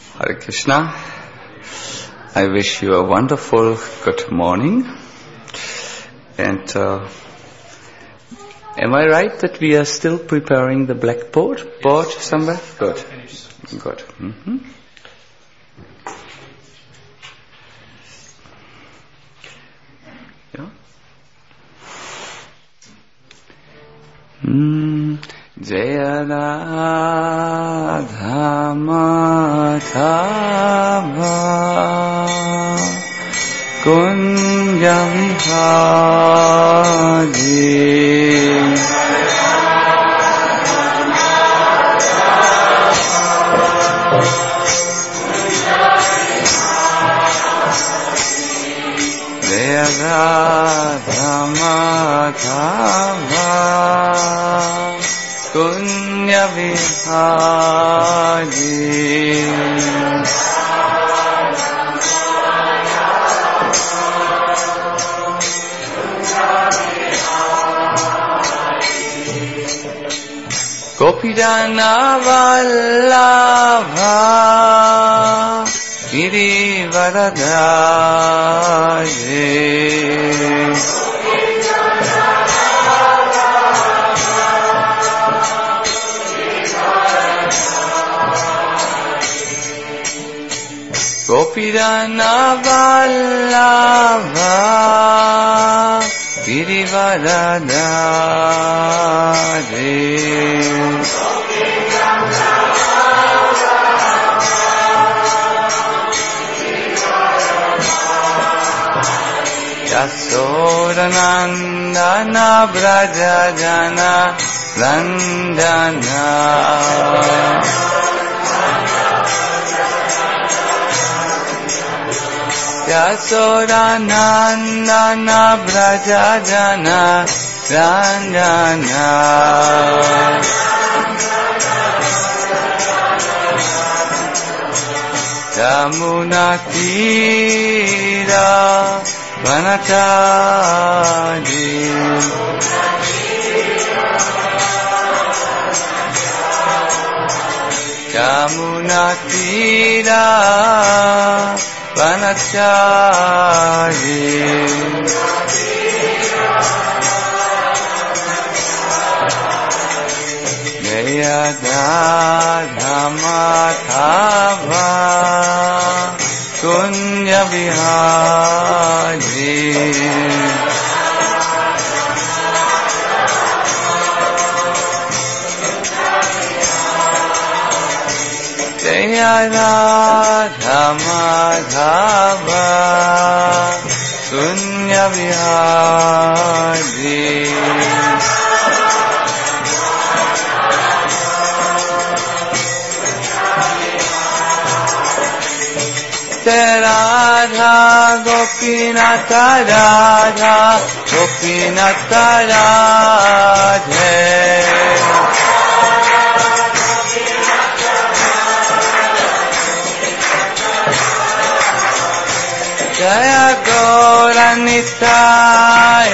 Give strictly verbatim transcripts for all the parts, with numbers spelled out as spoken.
Hare Krishna. I wish you a wonderful good morning. And uh, am I right that we are still preparing the blackboard board somewhere? Good. Good. Mm-hmm. Yeah. Mm. Jaya Radha Madhava Kunja Vihari Jaya Radha Madhava Kunya Vihari Gopijana Vallabha Girivaradhaje Gopijana Vallabha Girivaradhaje Yasodanandana Brajajana Randana Yasodanandana Brajajana Randana Yamuna Tira Vanachari Yamuna Tira Vanachari Jaya Radha Madhava Kunya Vihari Jaya Radha Madhava Kunya Vihari Radha Gopinatha Radha Gopinatha Radhe Jaya Gauranitai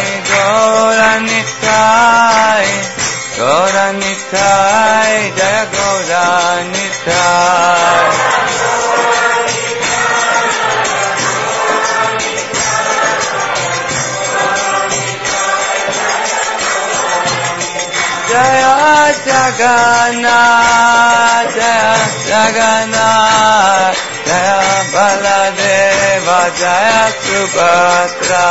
Gauranitai Gauranitai Jaya Gauranitai Jaya Jagannath, Jaya Jagannath, Jaya Baladeva, Jaya Subhadra.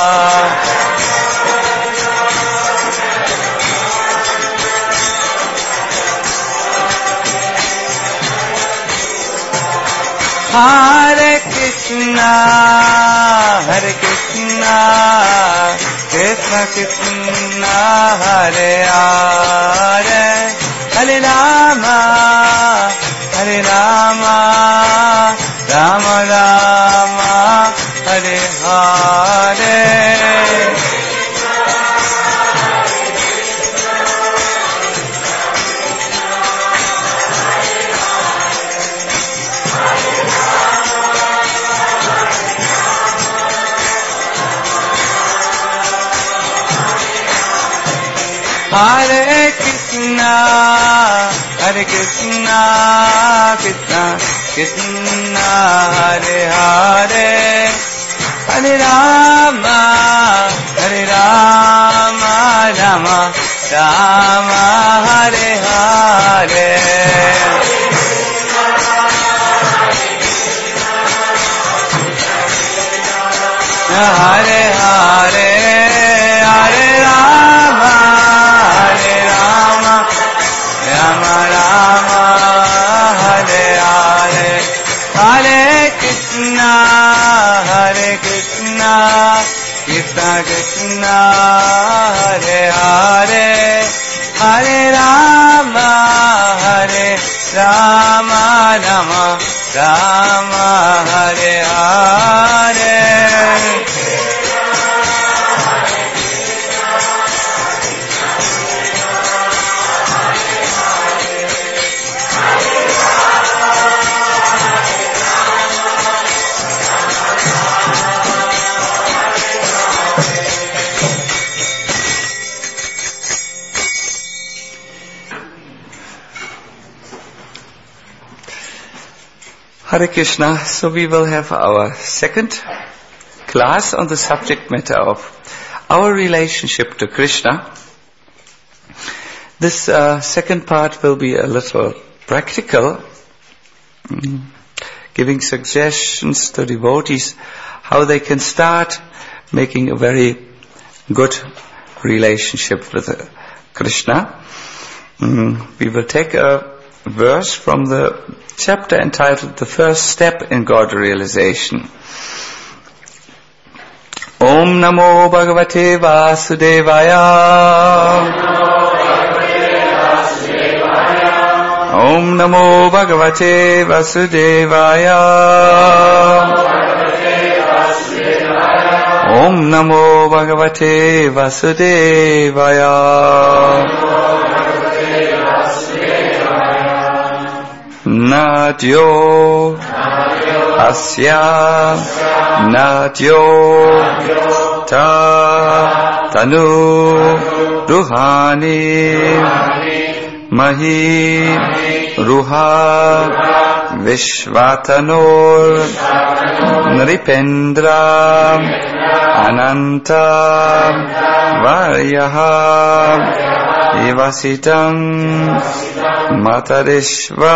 Hare Krishna, Hare Krishna, Krishna Krishna, Hare Hare, Hare Rama, Hare Rama, Rama Rama, Hare Hare. Hare Krishna, Hare Krishna, Krishna Krishna, Hare Hare, Hare Rama, Hare Rama, Rama Rama, Hare Hare. Hare Hare, Hare Rama, Hare Rama, Rama Rama, Hare Hare. Hare Krishna, Hare Krishna, Krishna Krishna, Hare Hare, Hare Rama, Hare Rama, Rama Rama, Hare Hare. Hare Krishna. So we will have our second class on the subject matter of our relationship to Krishna. This uh, second part will be a little practical, mm, giving suggestions to devotees how they can start making a very good relationship with uh, Krishna. Mm, we will take a verse from the chapter entitled The First Step in God Realization. Om Namo Bhagavate Vasudevaya. Om Namo Bhagavate Vasudevaya. Om Namo Bhagavate Vasudevaya. Nadyo Asya Nadyo Ta Tanu Ruhani Mahi Ruha Vishvatanur Nripendra Ananta Varyaha Ivasitam Matarishva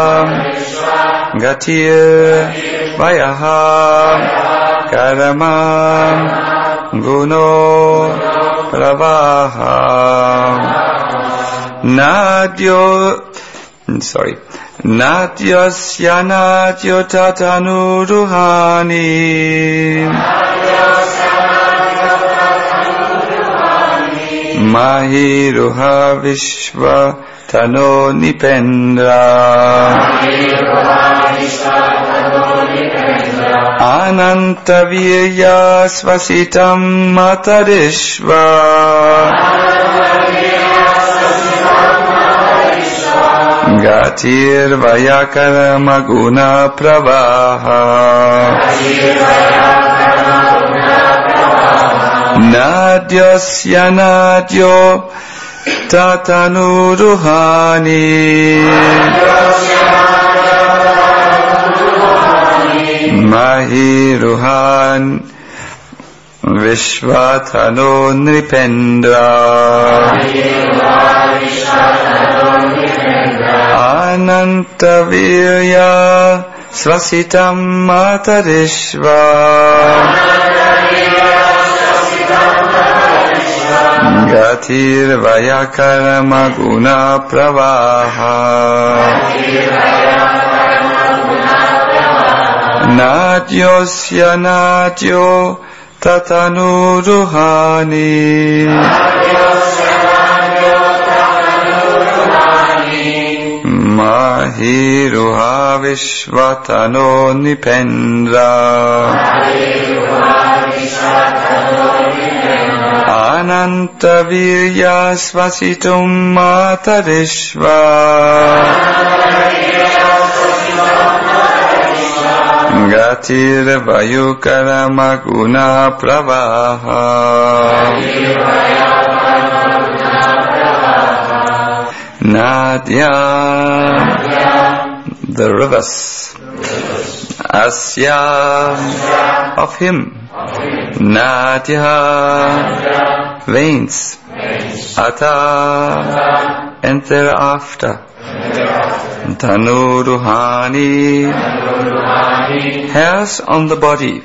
Gatir Vayaha Karamam Guno Pravaha Nadyo Sorry Nadyasya Nadyo Tatanu Ruhani Mahiruha Vishva Tano Nipendra Ananta Virya Svasitam Matarishva Gatir Vayakara Maguna Pravaha Nadyasya Nadyo Tatanu Ruhani Mahi Ruhan Vishvatano Nripendra Ananta Virya Svasitam Matarishva Gatir Vayakara Maguna Pravaha Nadyosya Nadyo Tatanu Ruhani Mahiruha Vishvatano Nipendra Ananta Virya Svasitum Matarishva Gatir Vayukara Maguna Pravaha Nadya The rivers Asya, of him. Natya, veins. Ata, and thereafter. Dhanuruhani, hairs on the body.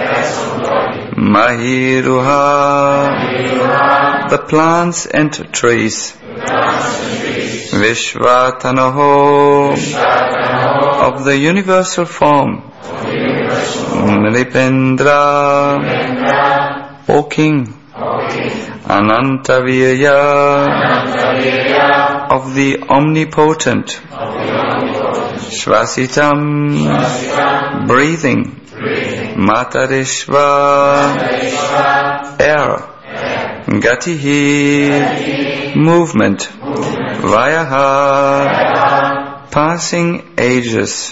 Mahiruha, the plants and trees. Vishvatanoho, of the universal form. Nripendra, O king. Anantavirya, of the omnipotent. Shvasitam, breathing. Matarishva, air. Gatihi, movement. Vayaha, passing ages.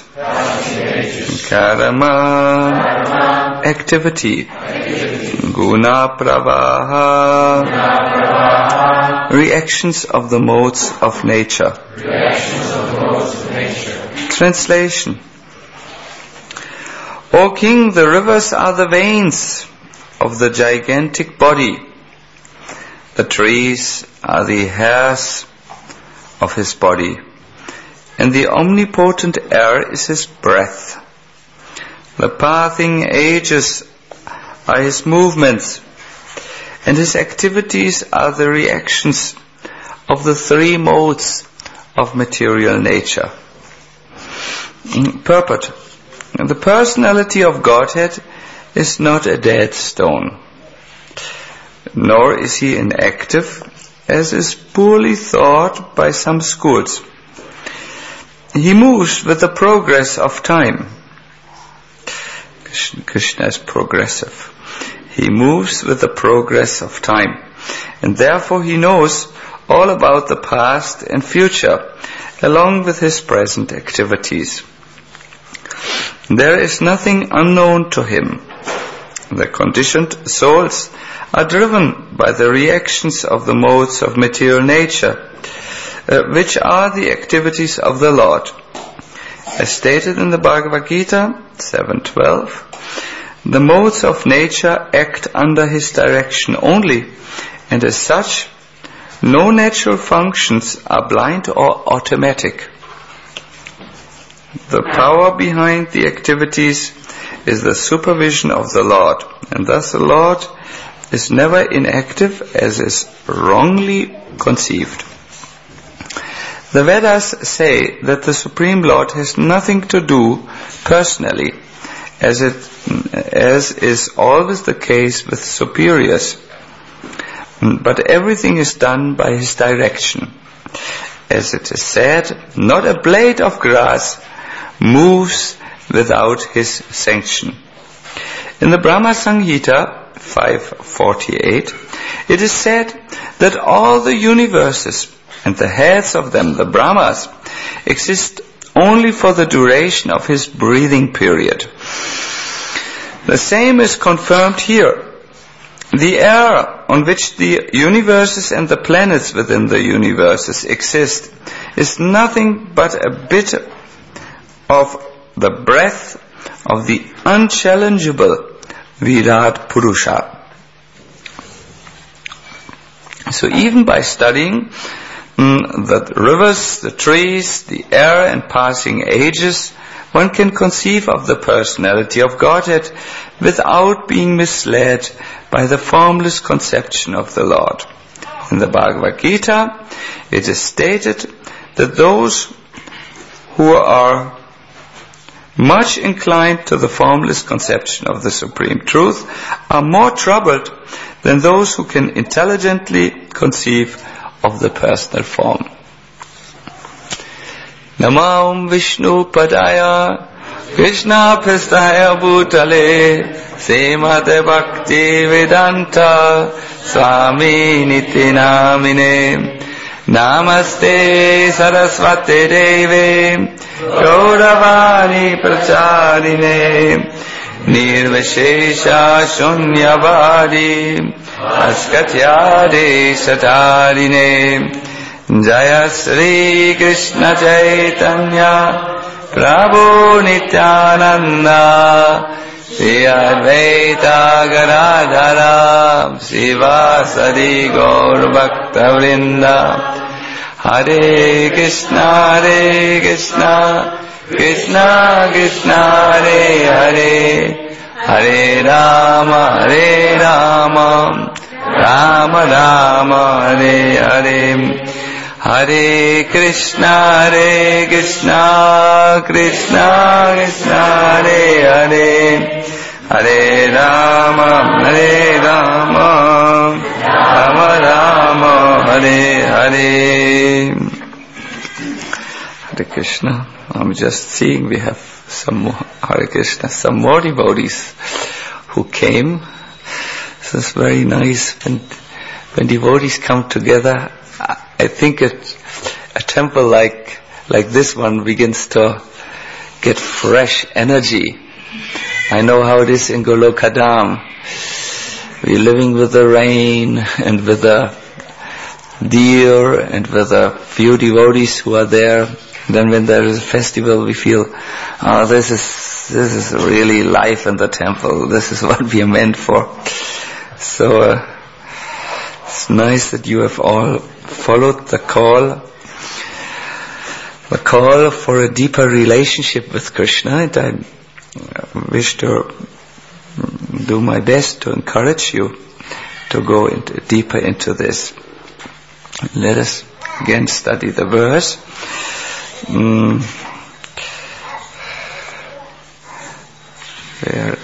Karma, activity. Guna pravaha, reactions of the modes of nature. Translation. O king, the rivers are the veins of the gigantic body. The trees are the hairs of his body. And the omnipotent air is his breath. The passing ages are his movements, and his activities are the reactions of the three modes of material nature. Purport. The personality of Godhead is not a dead stone, nor is he inactive, as is poorly thought by some schools. He moves with the progress of time. Krishna is progressive. He moves with the progress of time, and therefore he knows all about the past and future, along with his present activities. There is nothing unknown to him. The conditioned souls are driven by the reactions of the modes of material nature, uh, which are the activities of the Lord. As stated in the Bhagavad Gita seven twelve, the modes of nature act under his direction only, and as such, no natural functions are blind or automatic. The power behind the activities is the supervision of the Lord, and thus the Lord is never inactive, as is wrongly conceived. The Vedas say that the Supreme Lord has nothing to do personally, as it as is always the case with superiors, but everything is done by his direction. As it is said, not a blade of grass moves without his sanction. In the Brahma Samhita five forty-eight, it is said that all the universes and the heads of them, the Brahmas, exist only for the duration of his breathing period. The same is confirmed here. The air on which the universes and the planets within the universes exist is nothing but a bit of the breath of the unchallengeable Virat Purusha. So even by studying mm, the rivers, the trees, the air and passing ages, one can conceive of the personality of Godhead without being misled by the formless conception of the Lord. In the Bhagavad Gita, it is stated that those who are much inclined to the formless conception of the Supreme Truth are more troubled than those who can intelligently conceive of the personal form. Namam Vishnu Padaya Krishna Prastaya Bhutale Srimate Bhakti Vedanta Swami Niti Namine Namaste Saraswate Deve Gauravani Pracharine Nirvishesha Shunyavadi Askatyade Satarine Jaya Sri Krishna Chaitanya Prabhu Nityananda, Sri Advaita Gadadhara, Sivasadi Gaur Bhakta Vrinda, Hare Krishna, Hare Krishna, Krishna Krishna, Hare Hare, Hare Rama, Hare Rama, Rama Rama, Hare Hare, Hare Krishna, Hare Krishna, Krishna Krishna, Hare Hare, Hare Rama, Hare Rama, Rama Rama, Hare Hare. Hare Krishna. I'm just seeing we have some more, Hare Krishna, some more devotees who came. This is very nice. When, when devotees come together, I think a, a temple like like this one begins to get fresh energy. I know how it is in Golokadam. We're living with the rain and with the deer and with the few devotees who are there. Then when there is a festival, we feel, oh, this is this is really life in the temple. This is what we are meant for. So uh, it's nice that you have all followed the call, the call for a deeper relationship with Krishna. And I wish to do my best to encourage you to go into, deeper into this. Let us again study the verse. Mm. Where?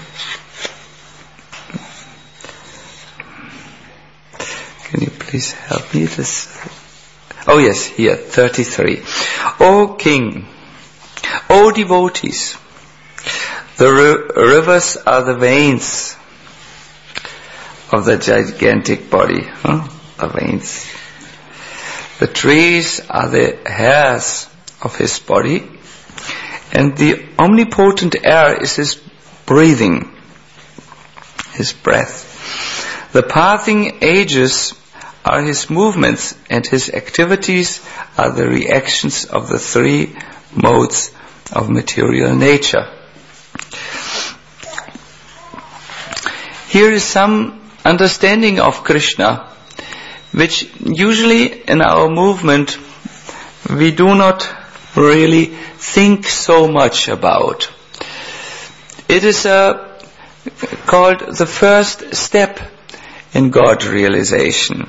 Can you please help me? This. Oh yes, here, thirty-three. O King, O devotees, the ri- rivers are the veins of the gigantic body. Huh? The veins. The trees are the hairs of his body, and the omnipotent air is his breathing, his breath. The passing ages are his movements, and his activities are the reactions of the three modes of material nature. Here is some understanding of Krishna, which usually in our movement we do not really think so much about. It is uh, called the first step in God realization.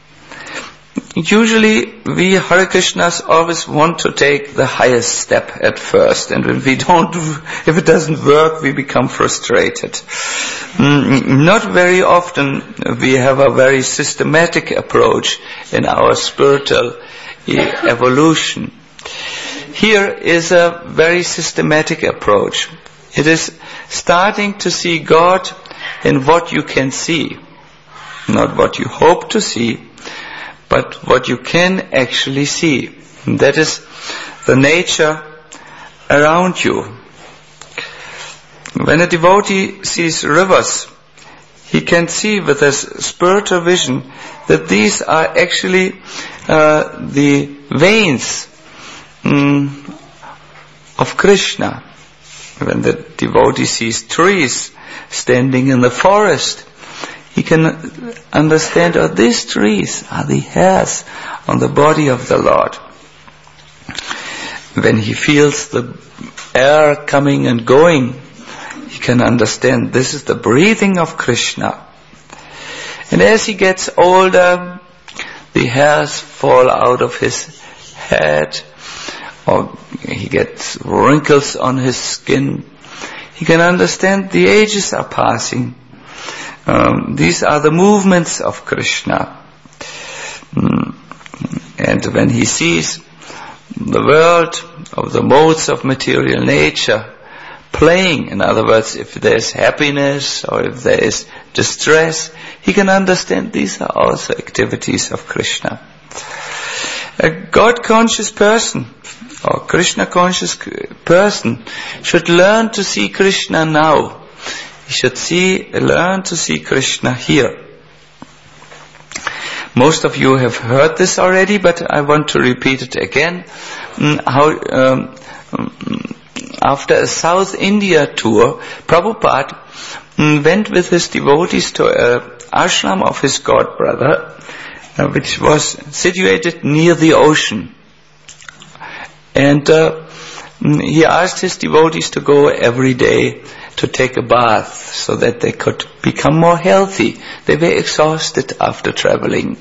Usually we Hare Krishnas always want to take the highest step at first, and when we don't, if it doesn't work, we become frustrated. Mm, not very often we have a very systematic approach in our spiritual evolution. Here is a very systematic approach. It is starting to see God in what you can see, not what you hope to see, but what you can actually see. And that is the nature around you. When a devotee sees rivers, he can see with his spiritual vision that these are actually uh, the veins um, of Krishna. When the devotee sees trees standing in the forest, he can understand, oh, these trees are the hairs on the body of the Lord. When he feels the air coming and going, he can understand this is the breathing of Krishna. And as he gets older, the hairs fall out of his head, or he gets wrinkles on his skin. He can understand the ages are passing. Um, these are the movements of Krishna. Mm. And when he sees the world of the modes of material nature playing, in other words, if there is happiness or if there is distress, he can understand these are also activities of Krishna. A God-conscious person or Krishna-conscious person should learn to see Krishna now. He should see, learn to see Krishna here. Most of you have heard this already, but I want to repeat it again. How um, after a South India tour, Prabhupada mm, went with his devotees to an ashram of his godbrother, uh, which was situated near the ocean. And uh, he asked his devotees to go every day to take a bath so that they could become more healthy. They were exhausted after traveling.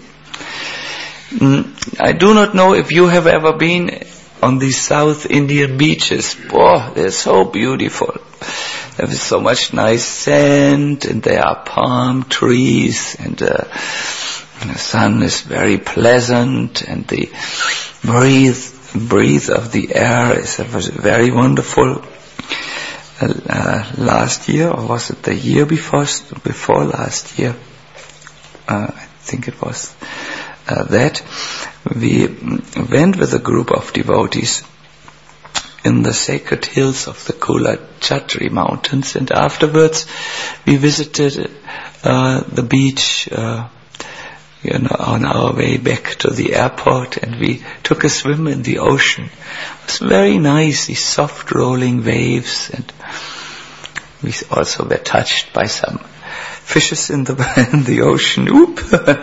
Mm, I do not know if you have ever been on these South Indian beaches. Oh, they're so beautiful. There is so much nice sand, and there are palm trees, and uh, the sun is very pleasant, and the breathe breathe of the air is very wonderful. Uh, uh, last year, or was it the year before? Before last year, uh, I think it was uh, that we went with a group of devotees in the sacred hills of the Kulachatri mountains, and afterwards we visited uh, the beach uh, you know, on our way back to the airport, and we took a swim in the ocean. It was very nice, these soft rolling waves, and we also were touched by some fishes in the in the ocean. Oop!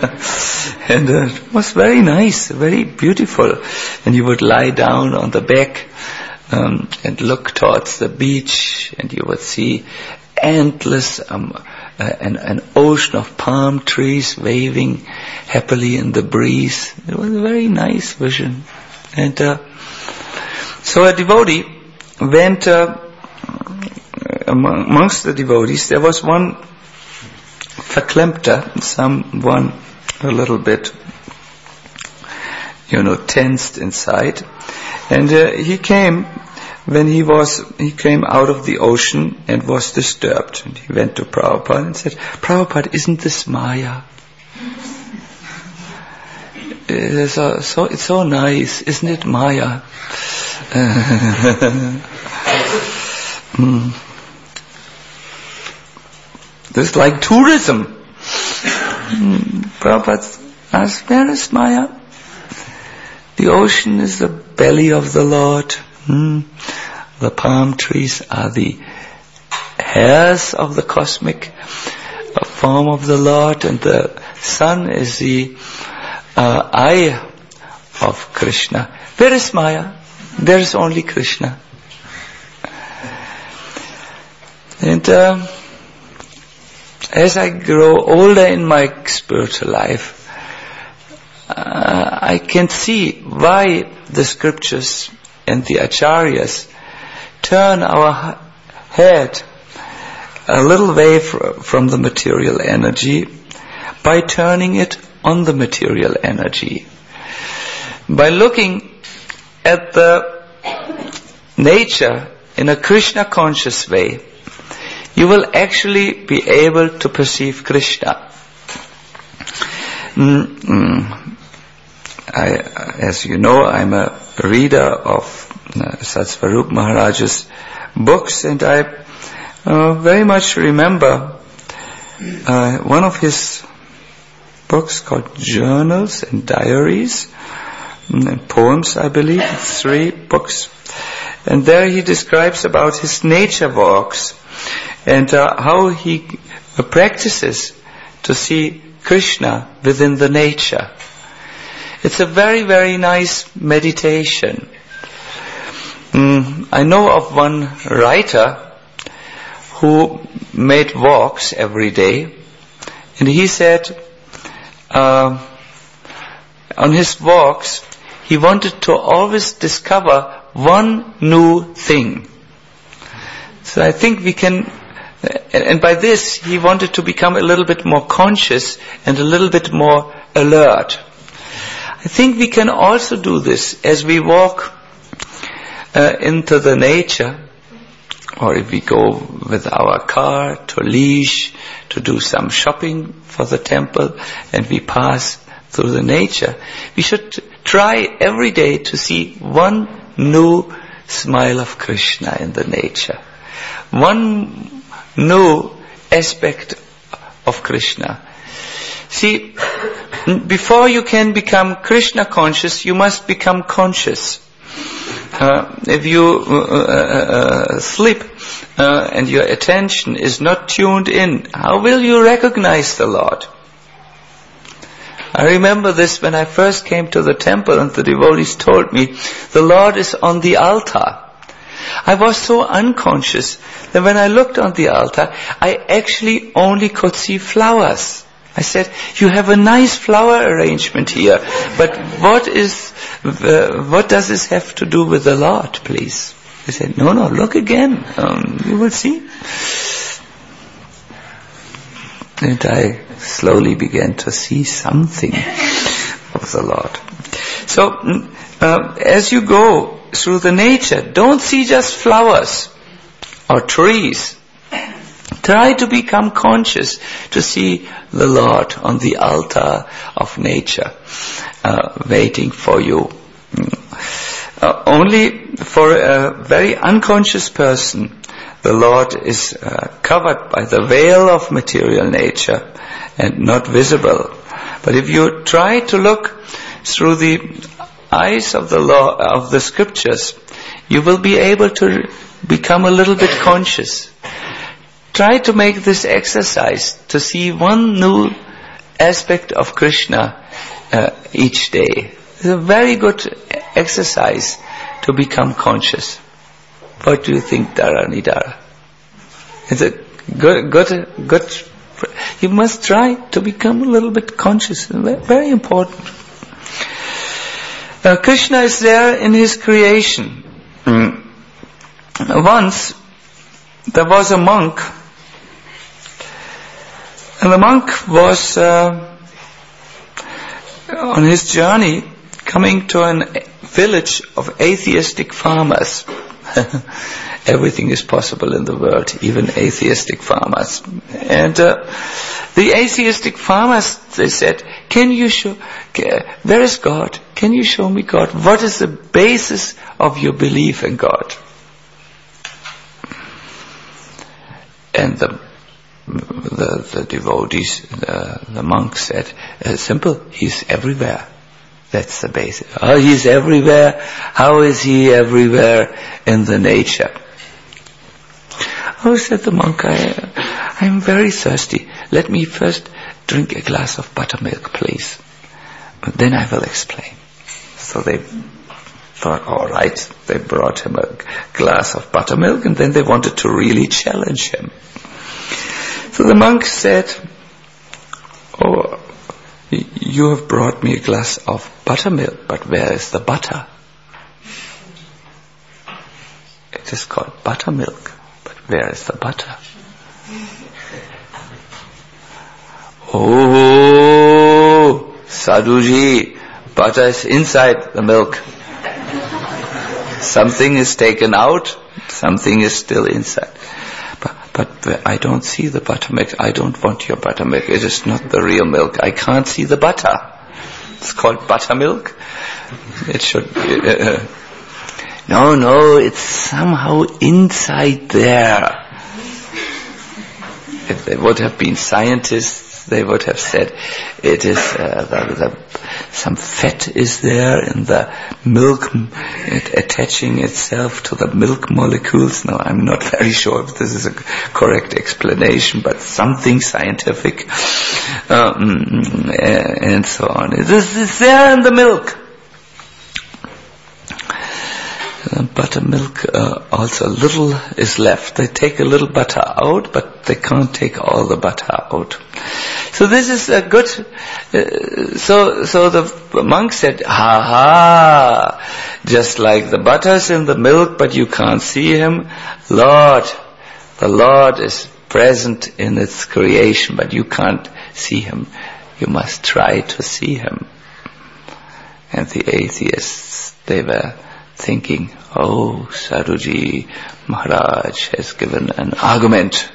And uh, it was very nice, very beautiful. And you would lie down on the back um, and look towards the beach, and you would see endless um, uh, an, an ocean of palm trees waving happily in the breeze. It was a very nice vision. And uh, so a devotee went uh, amongst the devotees. There was one verklemmter, someone a little bit, you know, tensed inside. And uh, he came when he was, he came out of the ocean and was disturbed. And he went to Prabhupada and said, Prabhupada, isn't this Maya? It's so, so, it's so nice, isn't it Maya? mm. This is like tourism. Mm. Prabhupada asked, where is Maya? The ocean is the belly of the Lord. Mm. The palm trees are the hairs of the cosmic form of the Lord, and the sun is the uh, eye of Krishna. Where is Maya? There is only Krishna. And uh, as I grow older in my spiritual life, uh, I can see why the scriptures and the acharyas turn our head a little way fr- from the material energy by turning it on the material energy. By looking at the nature in a Krishna conscious way, you will actually be able to perceive Krishna. Mm-mm. I, as you know, I'm a reader of uh, Satsvarup Maharaj's books, and I uh, very much remember uh, one of his books called Journals and Diaries, and poems, I believe, three books. And there he describes about his nature walks and uh, how he uh, practices to see Krishna within the nature. It's a very, very nice meditation. Mm, I know of one writer who made walks every day, and he said uh, on his walks he wanted to always discover one new thing. So I think we can, and by this he wanted to become a little bit more conscious and a little bit more alert. I think we can also do this as we walk uh, into the nature, or if we go with our car to Liege to do some shopping for the temple and we pass through the nature. We should try every day to see one new smile of Krishna in the nature. One new aspect of Krishna. See, before you can become Krishna conscious, you must become conscious. Uh, if you uh, uh, sleep uh, and your attention is not tuned in, how will you recognize the Lord? I remember this when I first came to the temple and the devotees told me, the Lord is on the altar. I was so unconscious that when I looked on the altar, I actually only could see flowers. I said, you have a nice flower arrangement here, but what is, uh, what does this have to do with the Lord, please? He said, no, no, look again, um, you will see. And I slowly began to see something of the Lord. So, uh, as you go through the nature, don't see just flowers or trees. Try to become conscious to see the Lord on the altar of nature, uh, waiting for you. Uh, only for a very unconscious person, the Lord is uh, covered by the veil of material nature and not visible. But if you try to look through the eyes of the law, of the scriptures, you will be able to become a little bit conscious. Try to make this exercise to see one new aspect of Krishna uh, each day. It's a very good exercise to become conscious. What do you think, Dharanidhara? It's a good, good, good. You must try to become a little bit conscious. Very important. Uh, Krishna is there in his creation. Mm. Once there was a monk, and the monk was uh, on his journey coming to a village of atheistic farmers. Everything is possible in the world, even atheistic farmers. And uh, the atheistic farmers, they said, can you show, where is God? Can you show me God? What is the basis of your belief in God? And the the, the devotees, the, the monks said, uh, simple, he's everywhere. That's the basis. Oh, he's everywhere. How is he everywhere in the nature? Oh, said the monk, I, I'm very thirsty. Let me first drink a glass of buttermilk, please. But then I will explain. So they thought, all right, they brought him a glass of buttermilk, and then they wanted to really challenge him. So the monk said, oh, you have brought me a glass of buttermilk, but where is the butter? It is called buttermilk, but where is the butter? Oh, Sadhuji, butter is inside the milk. Something is taken out, something is still inside. But, but I don't see the buttermilk. I don't want your buttermilk. It is not the real milk. I can't see the butter. It's called buttermilk. It should be... Uh, no, no, it's somehow inside there. If they would have been scientists, they would have said it is uh, the, the, some fat is there in the milk, it attaching itself to the milk molecules. No, I'm not very sure if this is a correct explanation, but something scientific, um, and so on. This is there in the milk. Uh, buttermilk, uh, also little is left. They take a little butter out, but they can't take all the butter out. So this is a good, uh, so, so the monk said, ha ha, just like the butter's in the milk, but you can't see him. Lord, the Lord is present in its creation, but you can't see him. You must try to see him. And the atheists, they were thinking, oh, Sadhuji Maharaj has given an argument.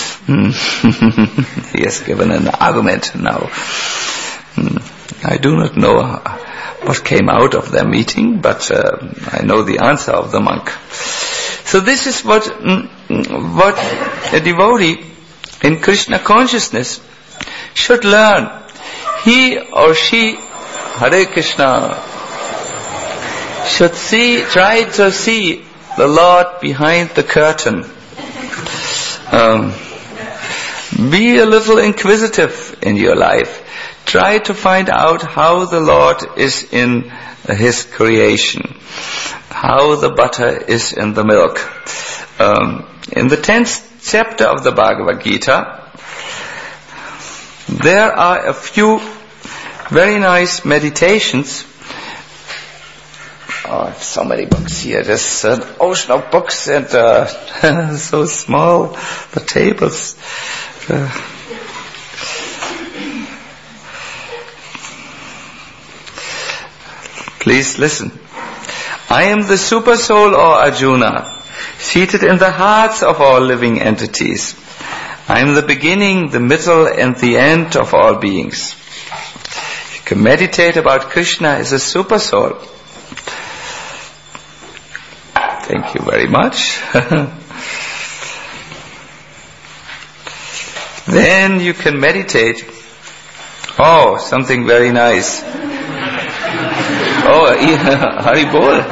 He has given an argument now. I do not know what came out of their meeting, but uh, I know the answer of the monk. So this is what, what a devotee in Krishna consciousness should learn. He or she, Hare Krishna, should see, try to see the Lord behind the curtain. Um, be a little inquisitive in your life. Try to find out how the Lord is in His creation, how the butter is in the milk. Um, in the tenth chapter of the Bhagavad Gita, there are a few very nice meditations. Oh, I have so many books here. There's an ocean of books and uh, so small, the tables. Uh, please listen. I am the super soul, or Arjuna, seated in the hearts of all living entities. I am the beginning, the middle, and the end of all beings. You can meditate about Krishna as a super soul. Thank you very much. Then you can meditate. Oh, something very nice. Oh, Haribol.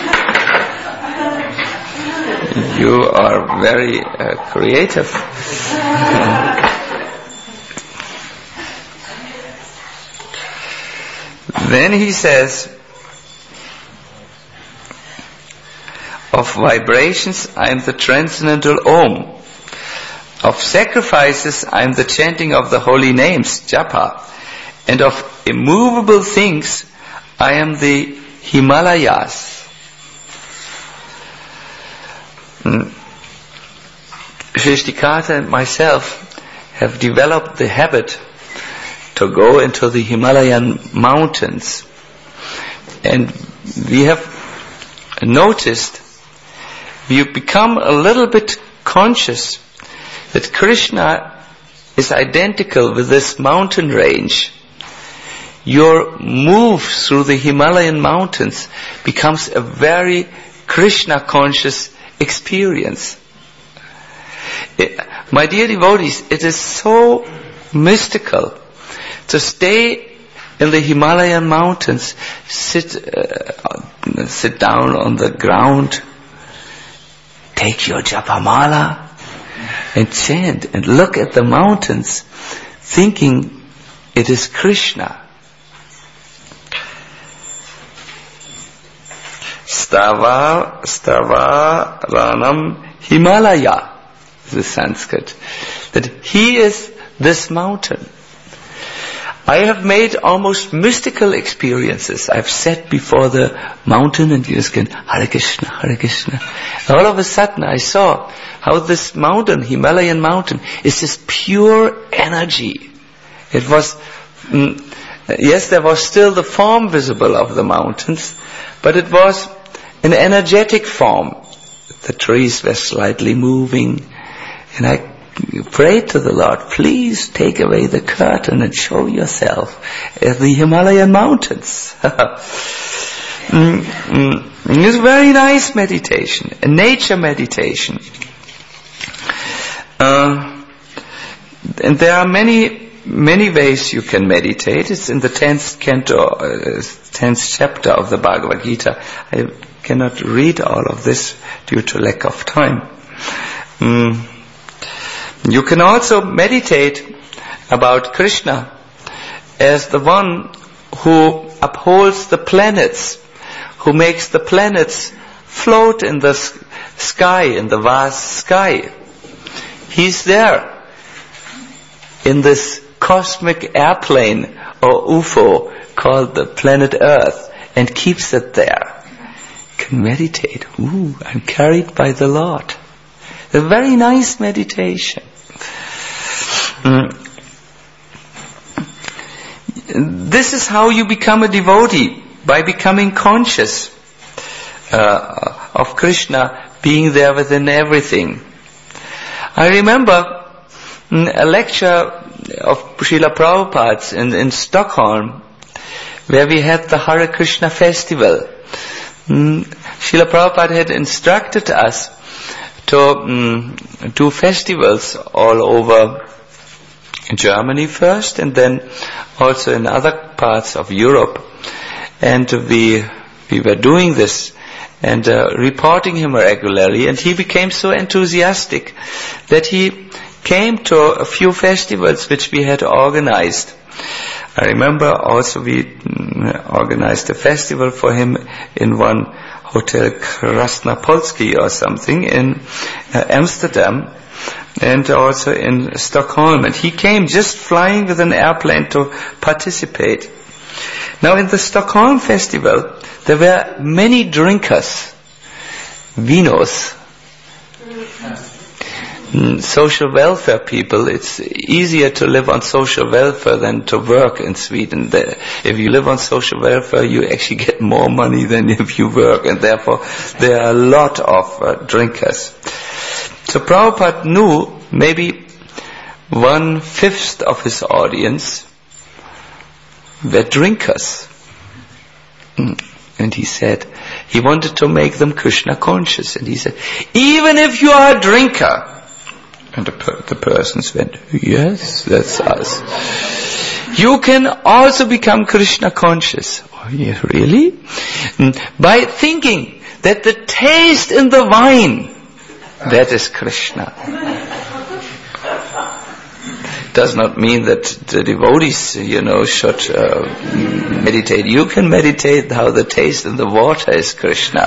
You are very uh, creative. Then he says, of vibrations, I am the transcendental Om. Of sacrifices, I am the chanting of the holy names, Japa. And of immovable things, I am the Himalayas. Mm. Shrishtikata and myself have developed the habit to go into the Himalayan mountains. And we have noticed, you become a little bit conscious that Krishna is identical with this mountain range. Your move through the Himalayan mountains becomes a very Krishna conscious experience. It, my dear devotees, it is so mystical to stay in the Himalayan mountains, sit uh, sit down on the ground, take your japamala and chant and look at the mountains thinking it is Krishna. Stava, Stava, Ranam, Himalaya, the Sanskrit. That he is this mountain. I have made almost mystical experiences. I've sat before the mountain and just going, Hare Krishna, Hare Krishna. And all of a sudden I saw how this mountain, Himalayan mountain, is this pure energy. It was, mm, yes, there was still the form visible of the mountains, but it was an energetic form. The trees were slightly moving, and I prayed to the Lord, please take away the curtain and show yourself at the Himalayan mountains. mm, mm. It's a very nice meditation, a nature meditation. Uh, and there are many, many ways you can meditate. It's in the tenth canto, uh, tenth chapter of the Bhagavad Gita. I cannot read all of this due to lack of time. Mm. You can also meditate about Krishna as the one who upholds the planets, who makes the planets float in the sky, in the vast sky. He's there in this cosmic airplane or U F O called the planet Earth and keeps it there. You can meditate. Ooh, I'm carried by the Lord. A very nice meditation. Mm. This is how you become a devotee, by becoming conscious uh, of Krishna being there within everything. I remember a lecture of Srila Prabhupada's in, in Stockholm, where we had the Hare Krishna festival. Mm, Srila Prabhupada had instructed us to um, do festivals all over Germany first, and then also in other parts of Europe. And we we were doing this and uh, reporting him regularly, and he became so enthusiastic that he came to a few festivals which we had organized. I remember also we mm, organized a festival for him in one hotel, Krasnopolski or something, in uh, Amsterdam, and also in Stockholm. And he came just flying with an airplane to participate. Now in the Stockholm festival, there were many drinkers, vinos, social welfare people. It's easier to live on social welfare than to work in Sweden. If you live on social welfare, you actually get more money than if you work, and therefore there are a lot of uh, drinkers. So Prabhupada knew maybe one-fifth of his audience were drinkers. And he said, he wanted to make them Krishna conscious. And he said, even if you are a drinker, and the, per- the persons went, yes, that's us. You can also become Krishna conscious. Oh, yeah, really? Mm. By thinking that the taste in the wine, that is Krishna. Does not mean that the devotees, you know, should uh, meditate. You can meditate how the taste in the water is Krishna.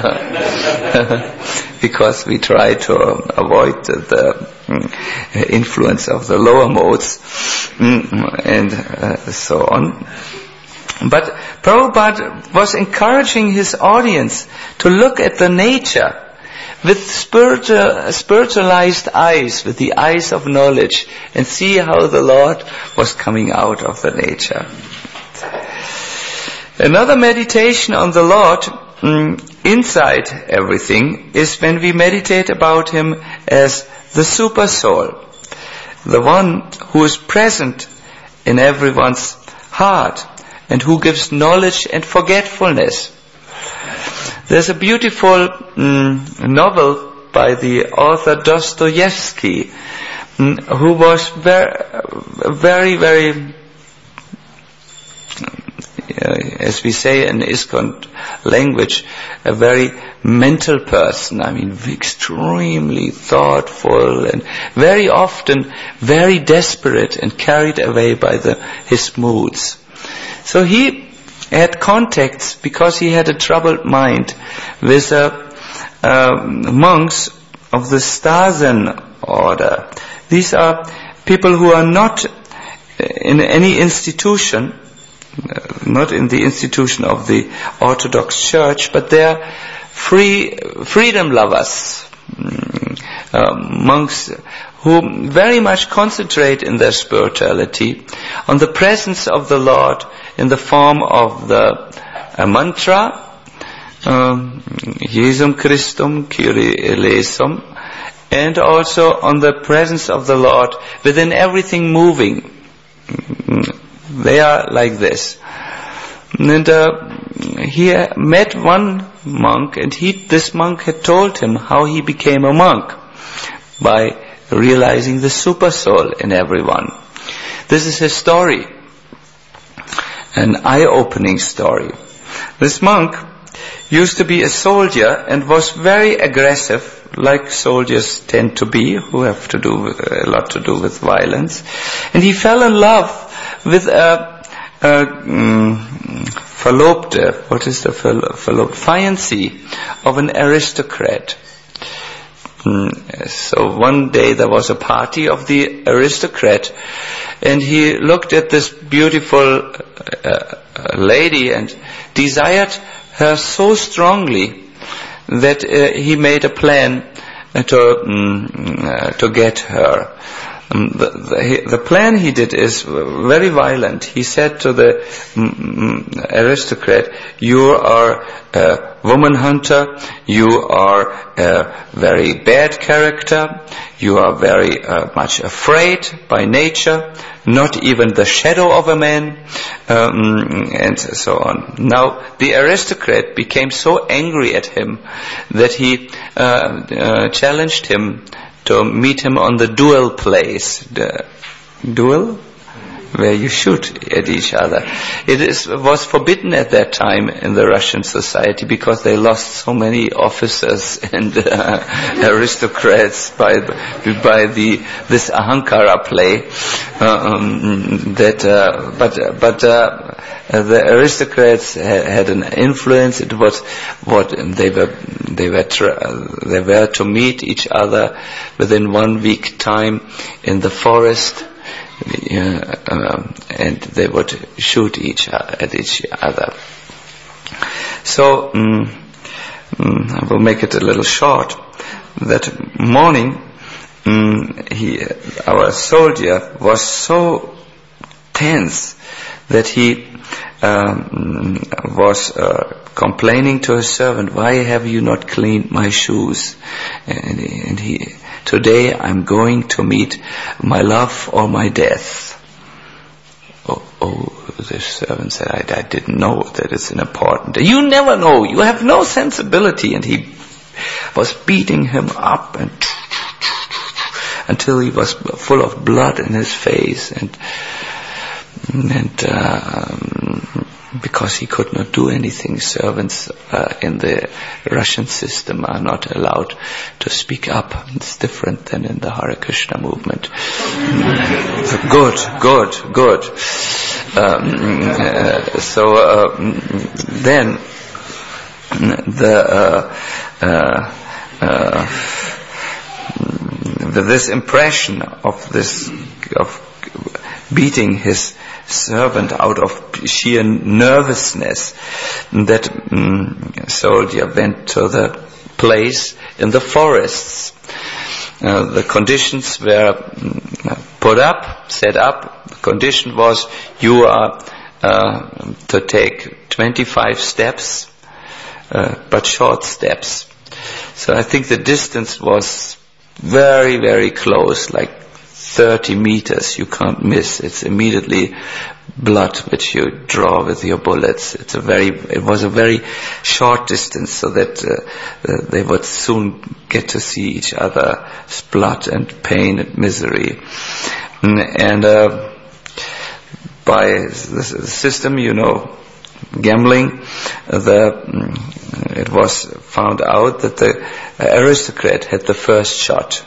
Because we try to avoid the, the influence of the lower modes and uh, so on. But Prabhupada was encouraging his audience to look at the nature with spiritual, spiritualized eyes, with the eyes of knowledge, and see how the Lord was coming out of the nature. Another meditation on the Lord mm, inside everything is when we meditate about Him as the super soul, the one who is present in everyone's heart and who gives knowledge and forgetfulness. There's a beautiful mm, novel by the author Dostoevsky, mm, who was very, very, very, uh, as we say in ISKCON language, a very mental person. I mean, extremely thoughtful and very often very desperate and carried away by the, his moods. So he had contacts, because he had a troubled mind, with uh, uh, monks of the Stasen order. These are people who are not in any institution, not in the institution of the Orthodox Church, but they are free, freedom lovers, uh, monks who very much concentrate in their spirituality on the presence of the Lord in the form of the uh, mantra, um, Jesum Christum Kyrie eleison, and also on the presence of the Lord within everything moving. They are like this. And uh, he met one monk, and he, this monk had told him how he became a monk by realizing the super soul in everyone. This is his story, an eye-opening story. This monk used to be a soldier and was very aggressive, like soldiers tend to be, who have to do with, a lot to do with violence. And he fell in love with a, a um, verlobte, what is the verlobte? Fiancée of an aristocrat. So one day there was a party of the aristocrat, and he looked at this beautiful uh, lady and desired her so strongly that uh, he made a plan to um, uh, to get her. Um, the, the, the plan he did is very violent. He said to the um, aristocrat, "You are a woman hunter, you are a very bad character, you are very uh, much afraid by nature, not even the shadow of a man," um, and so on. Now, the aristocrat became so angry at him that he uh, uh, challenged him to meet him on the duel place. The duel? where you shoot at each other. It is, was forbidden at that time in the Russian society because they lost so many officers and uh, aristocrats by by the this ahankara play. Um, that, uh, but but uh, the aristocrats had, had an influence. It was what they were they were tra- they were to meet each other within one week time in the forest. Uh, uh, and they would shoot each other, at each other. So um, um, I will make it a little short. That morning, um, he, our soldier was so tense that he um, was uh, complaining to his servant, "Why have you not cleaned my shoes?" And, and he. Today I'm going to meet my love or my death. Oh, oh the servant said, I, I didn't know that it's an important day. You never know. You have no sensibility. And he was beating him up and until he was full of blood in his face. And, and um, because he could not do anything, servants uh, in the Russian system are not allowed to speak up. It's different than in the Hare Krishna movement. So good, good, good. Um, uh, so uh, then the uh, uh, uh, this impression of this of beating his servant out of sheer nervousness, that um, soldier went to the place in the forests. Uh, the conditions were um, put up, set up. The condition was you are uh, to take twenty-five steps, uh, but short steps. So I think the distance was very, very close, like thirty meters, you can't miss. It's immediately blood which you draw with your bullets. It's a very, it was a very short distance, so that uh, uh, they would soon get to see each other's blood and pain and misery. And uh, by the system, you know, gambling, the it was found out that the aristocrat had the first shot.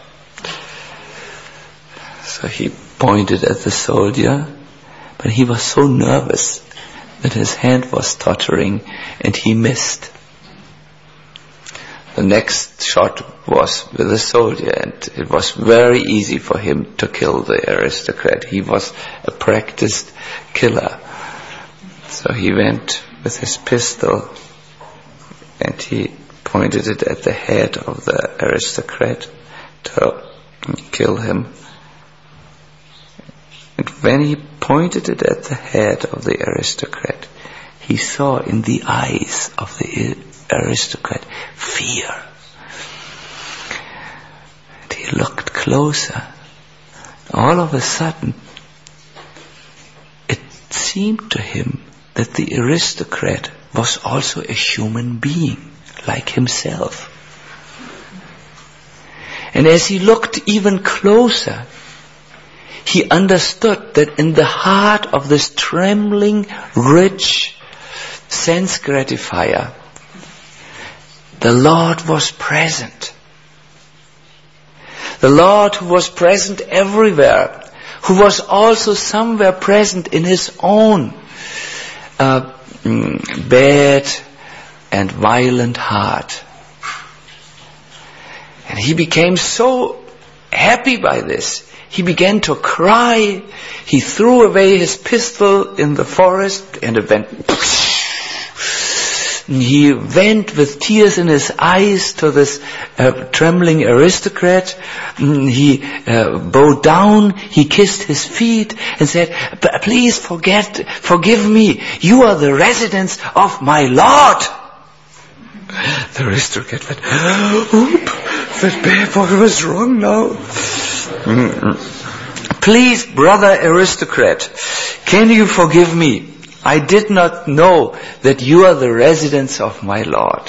So he pointed at the soldier, but he was so nervous that his hand was tottering and he missed. The next shot was with the soldier, and it was very easy for him to kill the aristocrat. He was a practiced killer. So he went with his pistol and he pointed it at the head of the aristocrat to kill him. And when he pointed it at the head of the aristocrat, he saw in the eyes of the aristocrat fear. And he looked closer. All of a sudden, it seemed to him that the aristocrat was also a human being, like himself. And as he looked even closer, he understood that in the heart of this trembling, rich sense gratifier, the Lord was present. The Lord who was present everywhere, who was also somewhere present in his own uh, bad and violent heart. And he became so happy by this. He began to cry. He threw away his pistol in the forest and it went. He went with tears in his eyes to this uh, trembling aristocrat. He uh, bowed down. He kissed his feet and said, "Please forget, forgive me. You are the residence of my Lord." The aristocrat went, "Oop, that bad boy was wrong now." "Please, brother aristocrat, can you forgive me? I did not know that you are the residence of my Lord."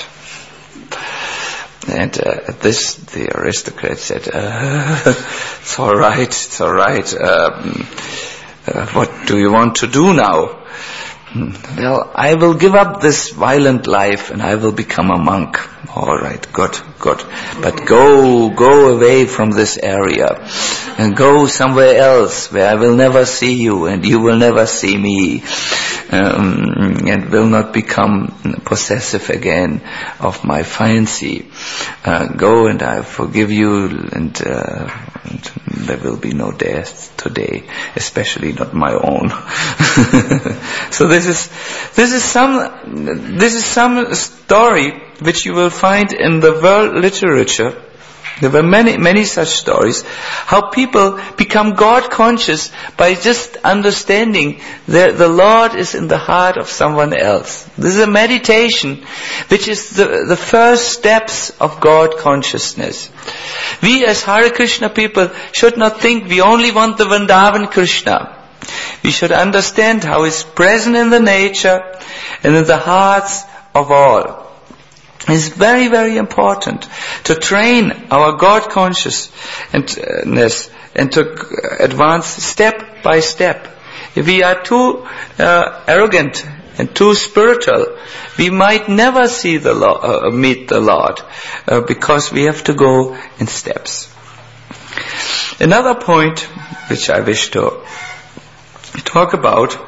And uh, at this, the aristocrat said, uh, "It's all right, it's all right. Um, uh, what do you want to do now? Well, I will give up this violent life and I will become a monk. All right, good, good. But go, go away from this area and go somewhere else where I will never see you and you will never see me, um, and will not become possessive again of my fancy. Uh, go and I forgive you, and, uh, and there will be no death today, especially not my own. So this is this is some this is some story which you will find in the world literature. There were many many such stories, how people become God conscious by just understanding that the Lord is in the heart of someone else. This is a meditation which is the, the first steps of God consciousness. We as Hare Krishna people should not think we only want the Vrindavan Krishna. We should understand how He is present in the nature and in the hearts of all. It's very, very important to train our God consciousness and to advance step by step. If we are too uh, arrogant and too spiritual, we might never see the Lord, uh, meet the Lord, uh, because we have to go in steps. Another point which I wish to talk about.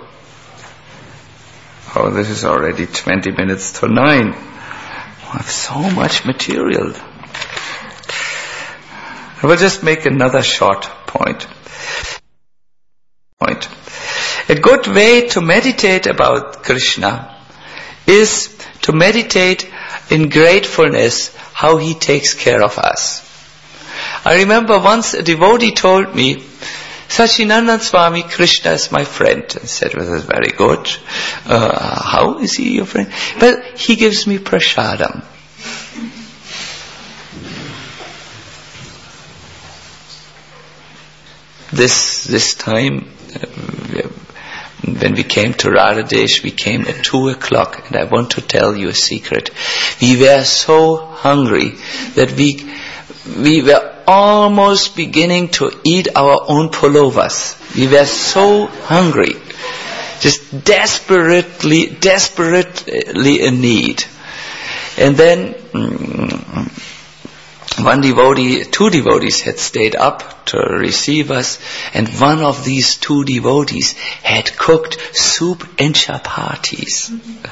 Oh, this is already twenty minutes to nine. I have so much material. I will just make another short point. Point. A good way to meditate about Krishna is to meditate in gratefulness how He takes care of us. I remember once a devotee told me, Sachinandan Swami, Krishna is my friend. I said, well, that's very good. Uh, how is he your friend? Well, he gives me prasadam. This this time, uh, when we came to Radhadesh, we came at two o'clock, and I want to tell you a secret. We were so hungry that we we were almost beginning to eat our own pullovers. We were so hungry, just desperately, desperately in need. And then mm, one devotee, two devotees had stayed up to receive us, and one of these two devotees had cooked soup and chapatis.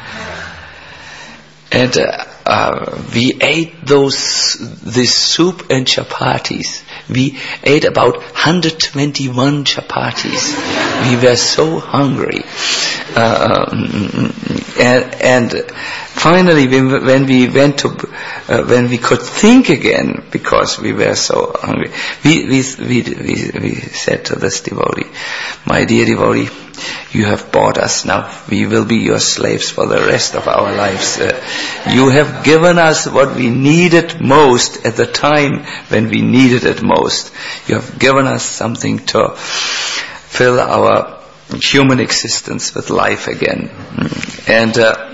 And uh, uh, we ate those this soup and chapatis. We ate about one hundred twenty-one chapatis. We were so hungry. Uh, and, and finally, when we went to, uh, when we could think again, because we were so hungry, we we we we, we said to this devotee, "My dear devotee, you have bought us now. We will be your slaves for the rest of our lives. Uh, you have given us what we needed most at the time when we needed it most. You have given us something to fill our human existence with life again." And uh,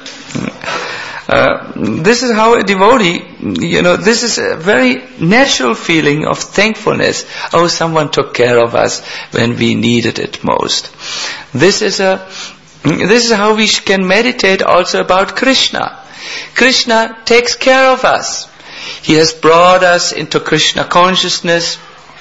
uh, this is how a devotee, you know, this is a very natural feeling of thankfulness. Oh, someone took care of us when we needed it most. This is a, this is how we can meditate also about Krishna. Krishna takes care of us. He has brought us into Krishna consciousness.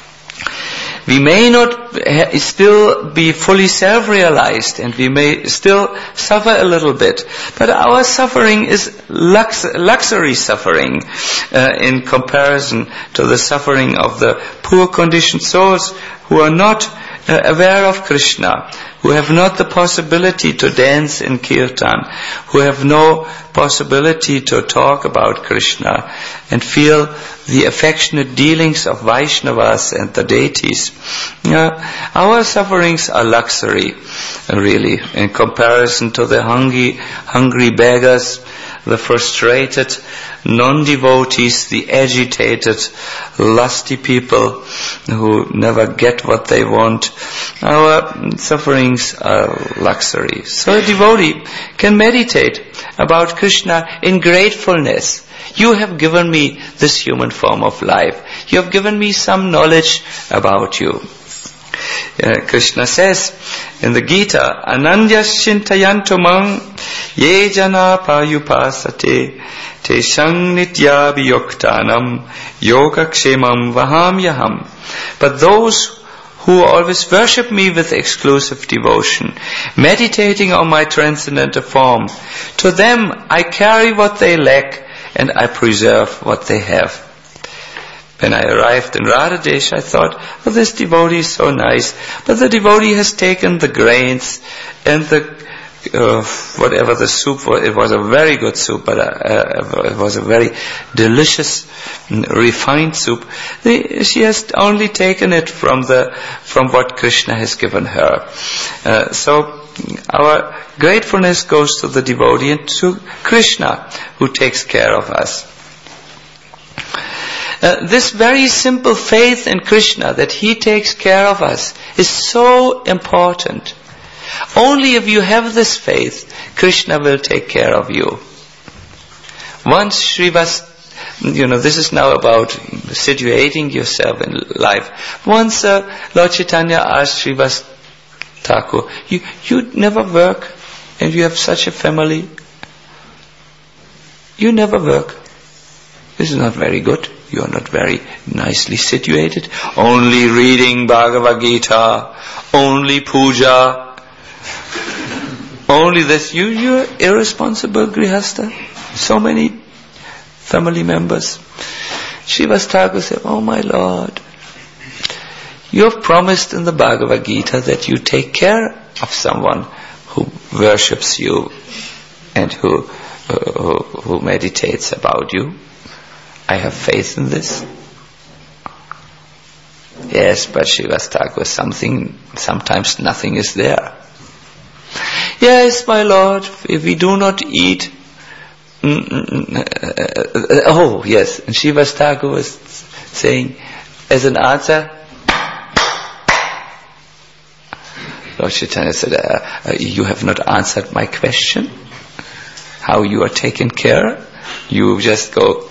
We may not ha- still be fully self-realized, and we may still suffer a little bit, but our suffering is lux- luxury suffering uh, in comparison to the suffering of the poor conditioned souls who are not uh, aware of Krishna, who have not the possibility to dance in kirtan, who have no possibility to talk about Krishna and feel the affectionate dealings of Vaishnavas and the deities. Yeah, our sufferings are luxury, really, in comparison to the hungry, hungry beggars, the frustrated non-devotees, the agitated, lusty people who never get what they want. Our sufferings are luxury. So a devotee can meditate about Krishna in gratefulness. You have given me this human form of life. You have given me some knowledge about you. uh, Krishna says in the Gita, Ananyas chintayantomang ye jana payupasate teshang nityabhiyoktanam yogakshemam vahamyaham. But those who always worship me with exclusive devotion, meditating on my transcendental form, to them I carry what they lack and I preserve what they have. When I arrived in Radhadesh, I thought, oh, this devotee is so nice, but the devotee has taken the grains and the uh, whatever the soup was. It was a very good soup, but uh, it was a very delicious, refined soup. The, she has only taken it from the from what Krishna has given her. Uh, so our gratefulness goes to the devotee and to Krishna, who takes care of us. Uh, this very simple faith in Krishna, that He takes care of us, is so important. Only if you have this faith, Krishna will take care of you. Once Srivas, you know, this is now about situating yourself in life. Once uh, Lord Chaitanya asked Srivas Thakur, you, you never work and you have such a family. You never work. This is not very good. You are not very nicely situated. Only reading Bhagavad Gita, only puja, only this. You, you're irresponsible grihastha. So many family members. Srivas Thakur said, oh my Lord, you have promised in the Bhagavad Gita that you take care of someone who worships you and who, uh, who, who meditates about you. I have faith in this. Yes, but Srivas Thakur, something, sometimes nothing is there. Yes, my Lord, if we do not eat, mm, mm, uh, uh, oh yes, and Srivas Thakur was saying, as an answer, Lord Chaitanya said, uh, uh, you have not answered my question, how you are taken care. You just go,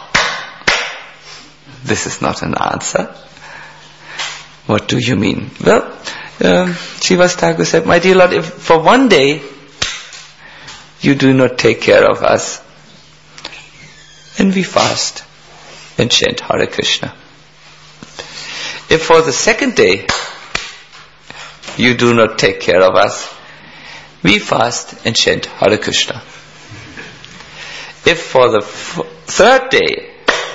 this is not an answer. What do you mean? Well, um, Srivas Thakur said, my dear Lord, if for one day you do not take care of us, then we fast and chant Hare Krishna. If for the second day you do not take care of us, we fast and chant Hare Krishna. If for the f- third day,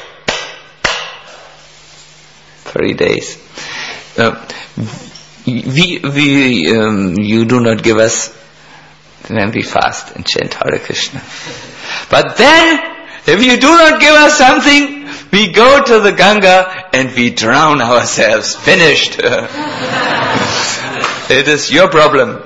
three days, uh, we, we, um, you do not give us, then we fast and chant Hare Krishna. But then, if you do not give us something, we go to the Ganga and we drown ourselves. Finished. It is your problem.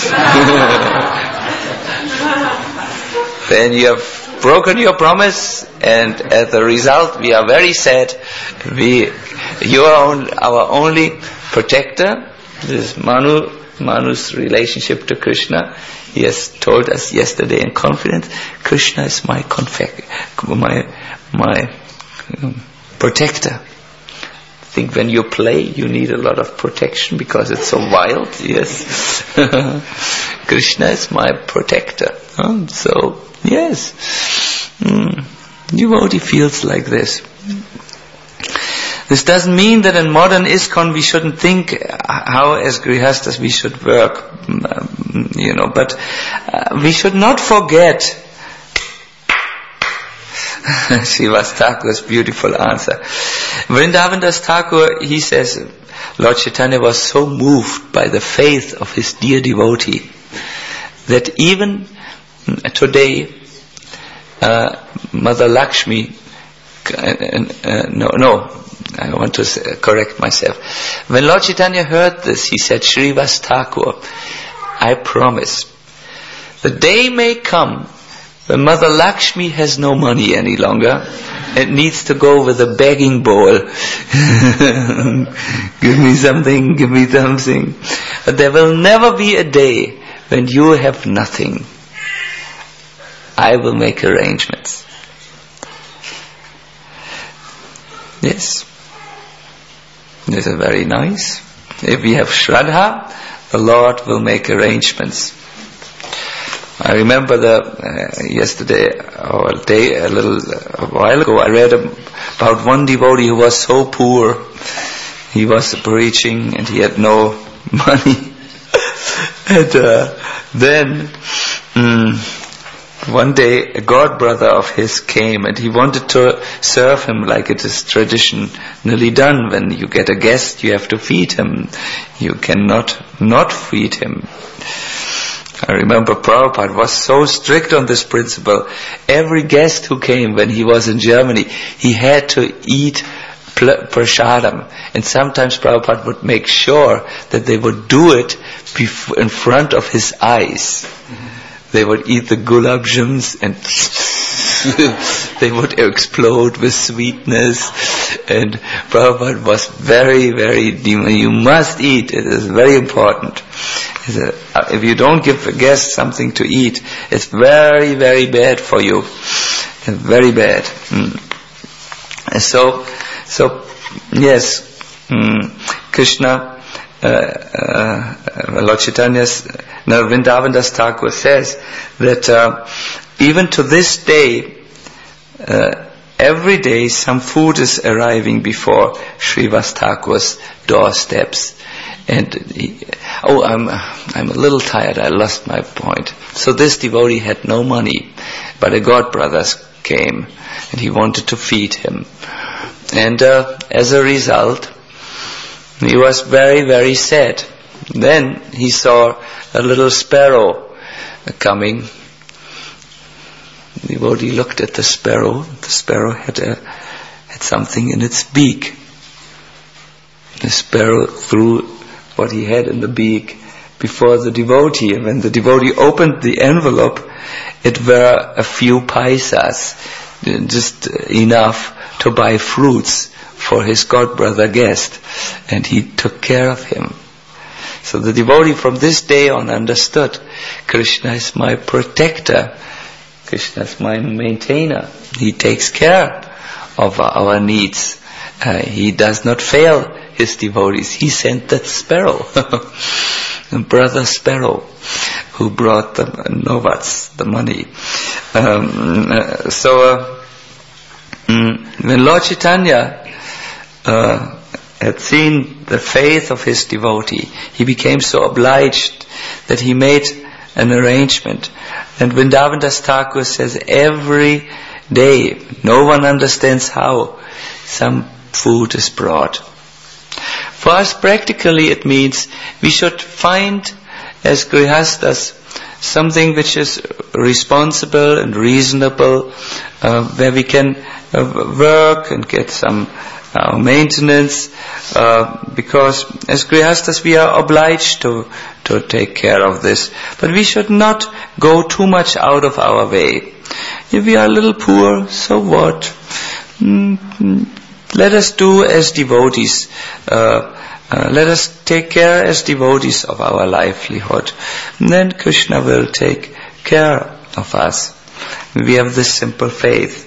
Then you have broken your promise, and as a result we are very sad. We, you are on, our only protector. This is Manu, Manu's relationship to Krishna. He has told us yesterday in confidence, Krishna is my confec- my my um, protector. I think when you play, you need a lot of protection because it's so wild. Yes, Krishna is my protector. Um, so yes, mm, devotee feels like this. This doesn't mean that in modern ISKCON we shouldn't think how as grihastas we should work, um, you know, but uh, we should not forget Srivas Thakur's beautiful answer. Vrindavan Das Thakur, he says, Lord Chaitanya was so moved by the faith of his dear devotee that even today, uh, Mother Lakshmi, uh, uh, no, no, I want to correct myself. When Lord Chaitanya heard this, he said, Srivas Thakur, I promise, the day may come when Mother Lakshmi has no money any longer and needs to go with a begging bowl. Give me something, give me something. But there will never be a day when you have nothing. I will make arrangements. Yes. This is very nice. If we have Shraddha, the Lord will make arrangements. I remember the uh, yesterday or a day a little a while ago I read about one devotee who was so poor. He was preaching and he had no money. and uh, then um, one day a god brother of his came and he wanted to serve him like it is traditionally done. When you get a guest, you have to feed him. You cannot not feed him. I remember Prabhupada was so strict on this principle. Every guest who came when he was in Germany, he had to eat prasadam. And sometimes Prabhupada would make sure that they would do it in front of his eyes. Mm-hmm. They would eat the gulab jams and they would explode with sweetness. And Prabhupada was very, very, you must eat. It is very important. If you don't give a guest something to eat, it's very, very bad for you. Very bad. Mm. And so, so, yes, mm, Krishna, uh, uh, Lord Chaitanya's, now Vrindavan Das Thakur says that uh, even to this day, uh, every day some food is arriving before Srivas Thakur's doorsteps. And he, oh, I'm I'm a little tired. I lost my point. So this devotee had no money, but a god brother came, and he wanted to feed him. And uh, as a result, he was very, very sad. Then he saw a little sparrow coming. The devotee looked at the sparrow. The sparrow had a had something in its beak. The sparrow threw what he had in the beak before the devotee. And when the devotee opened the envelope, it were a few paisas, just enough to buy fruits for his godbrother guest. And he took care of him. So the devotee from this day on understood, Krishna is my protector. Krishna is my maintainer. He takes care of our needs. Uh, he does not fail his devotees. He sent that sparrow, brother sparrow, who brought the novats, the money. Um, uh, so uh, mm, when Lord Chaitanya uh, had seen the faith of his devotee, he became so obliged that he made an arrangement. And Vrindavan Das Thakur says every day, no one understands how, some food is brought. For us practically it means we should find as grihastas something which is responsible and reasonable, uh, where we can uh, work and get some uh, maintenance, uh, because as grihastas we are obliged to, to take care of this. But we should not go too much out of our way. If we are a little poor, so what? Mm-hmm. Let us do as devotees. Uh, uh, let us take care as devotees of our livelihood. And then Krishna will take care of us. We have this simple faith.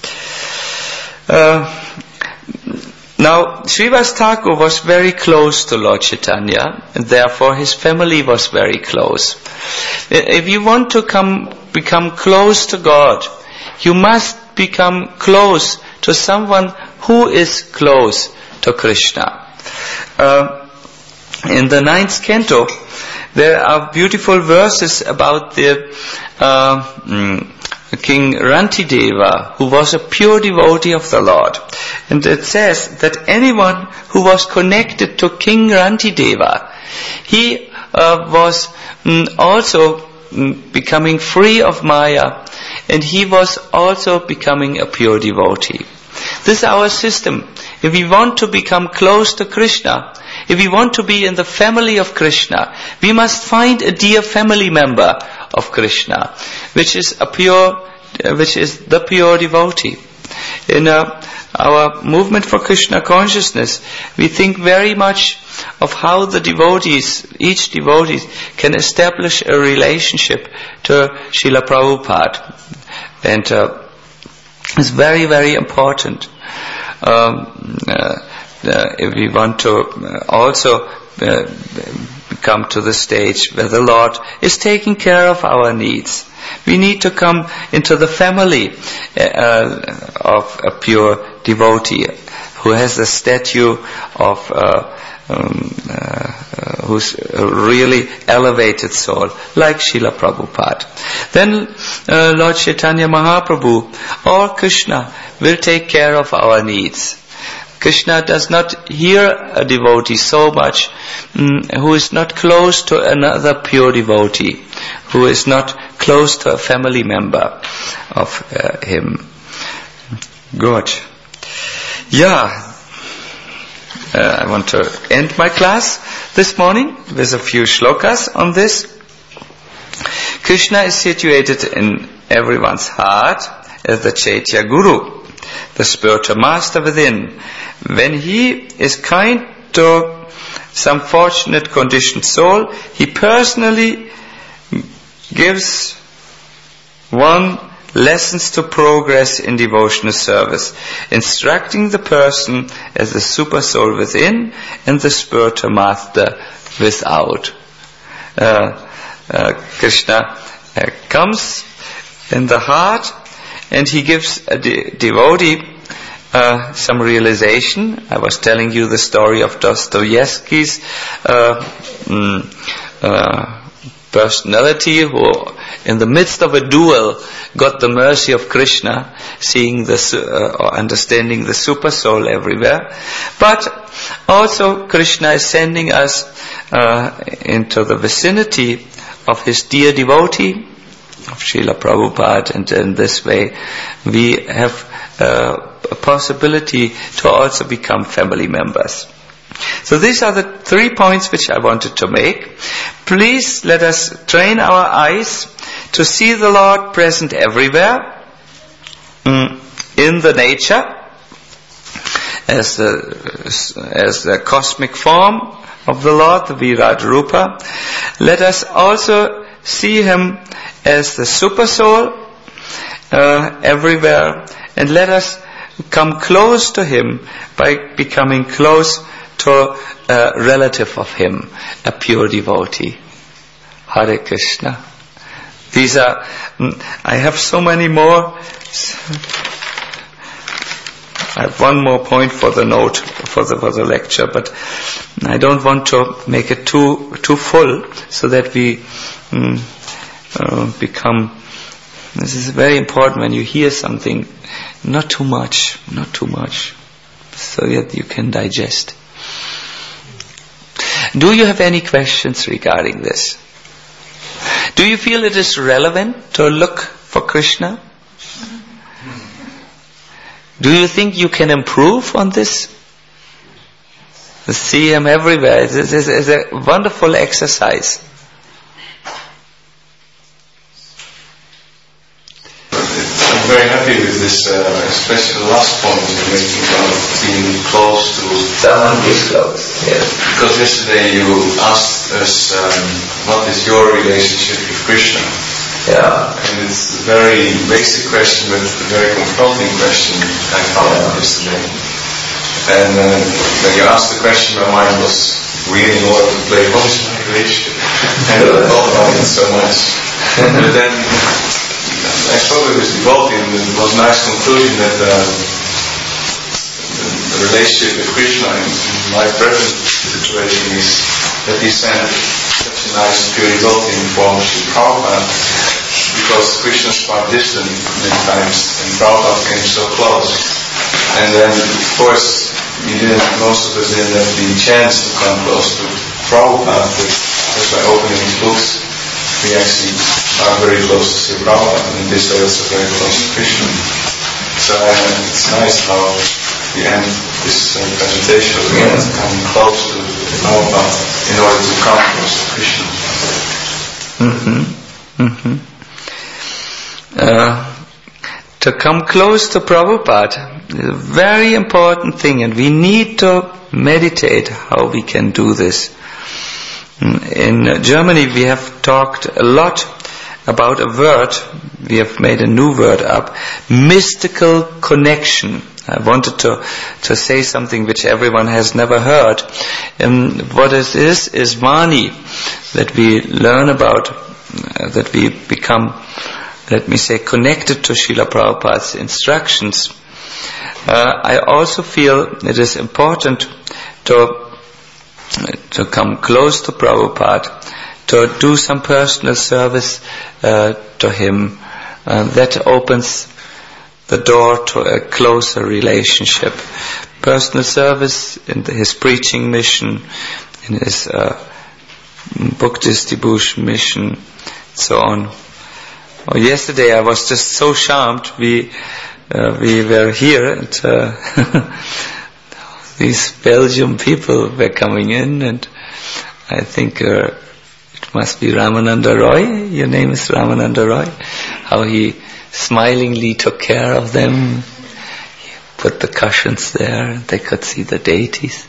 Uh, now, Srivas Thakur was very close to Lord Chaitanya, and therefore his family was very close. If you want to come, become close to God, you must become close to someone who is close to Krishna. Uh, in the ninth canto, there are beautiful verses about the uh, mm, King Rantideva, who was a pure devotee of the Lord. And it says that anyone who was connected to King Rantideva, he uh, was mm, also mm, becoming free of Maya, and he was also becoming a pure devotee. This is our system. If we want to become close to Krishna, if we want to be in the family of Krishna, we must find a dear family member of Krishna, which is a pure, uh, which is the pure devotee. In uh, our movement for Krishna consciousness, we think very much of how the devotees, each devotee, can establish a relationship to Srila Prabhupada. And uh, it's very, very important. Um, uh, uh, if we want to uh, also uh, come to the stage where the Lord is taking care of our needs, we need to come into the family uh, of a pure devotee who has the statue of uh, um, uh, who's a really elevated soul, like Srila Prabhupada. Then uh, Lord Chaitanya Mahaprabhu or Krishna will take care of our needs. Krishna does not hear a devotee so much um, who is not close to another pure devotee, who is not close to a family member of uh, him. Good. Yeah. Uh, I want to end my class this morning with a few shlokas on this. Krishna is situated in everyone's heart as the Chaitya Guru, the spiritual master within. When he is kind to some fortunate conditioned soul, he personally gives one lessons to progress in devotional service, instructing the person as the super soul within and the spiritual master without. Uh, uh, Krishna uh, comes in the heart and he gives a de- devotee uh, some realization. I was telling you the story of Dostoevsky's uh, mm, uh, personality who in the midst of a duel got the mercy of Krishna, seeing the uh, or understanding the super soul everywhere. But also Krishna is sending us uh, into the vicinity of his dear devotee, of Srila Prabhupada, and in this way we have uh, a possibility to also become family members. So these are the three points which I wanted to make. Please let us train our eyes to see the Lord present everywhere, mm, in the nature, as the, as the cosmic form of the Lord, the Virat Rupa. Let us also see Him as the super soul uh, everywhere, and let us come close to Him by becoming close to a relative of Him, a pure devotee. Hare Krishna. These are, I have so many more. I have one more point for the note, for the, for the lecture, but I don't want to make it too, too full, so that we um, uh, become, this is very important when you hear something, not too much, not too much, so that you can digest. Do you have any questions regarding this? Do you feel it is relevant to look for Krishna? Do you think you can improve on this? See Him everywhere. This is a wonderful exercise. I'm very happy with this, uh, especially the last point you're making about being close to someone who is close. Yes. Because yesterday you asked us um, what is your relationship with Krishna? Yeah. And it's a very basic question, but a very confronting question I found yeah. yesterday. And uh, when you asked the question, my mind was reeling all over the place. What is my relationship? And I thought about it so much. But then I spoke with this devotee, and it was a nice conclusion that um, the relationship with Krishna in my present situation is that he sent such a nice pure devotee in the form of Srila Prabhupada, because Krishna is quite distant many times, and Prabhupada came so close. And then, of course, we didn't, most of us didn't have the chance to come close to Prabhupada, but just by opening his books, we actually are very close to Srila Prabhupada, and in this way also very close to Krishna. So uh, it's nice how we end this uh, presentation with yeah. coming close to Prabhupada in order to come close to Krishna. Mm-hmm. Mm-hmm. Uh, to come close to Prabhupada is a very important thing, and we need to meditate how we can do this. In Germany we have talked a lot about a word, we have made a new word up, mystical connection. I wanted to to say something which everyone has never heard. Um, what it is is Vani, that we learn about, uh, that we become, let me say, connected to Srila Prabhupada's instructions. Uh, I also feel it is important to to come close to Prabhupada, to do some personal service uh, to him. Uh, that opens the door to a closer relationship. Personal service in the, his preaching mission, in his uh, book distribution mission, so on. Oh, yesterday I was just so charmed. We uh, we were here and uh, these Belgian people were coming in, and I think uh, it must be Ramananda Roy. Your name is Ramananda Roy. How he smilingly took care of them. He put the cushions there, and they could see the deities.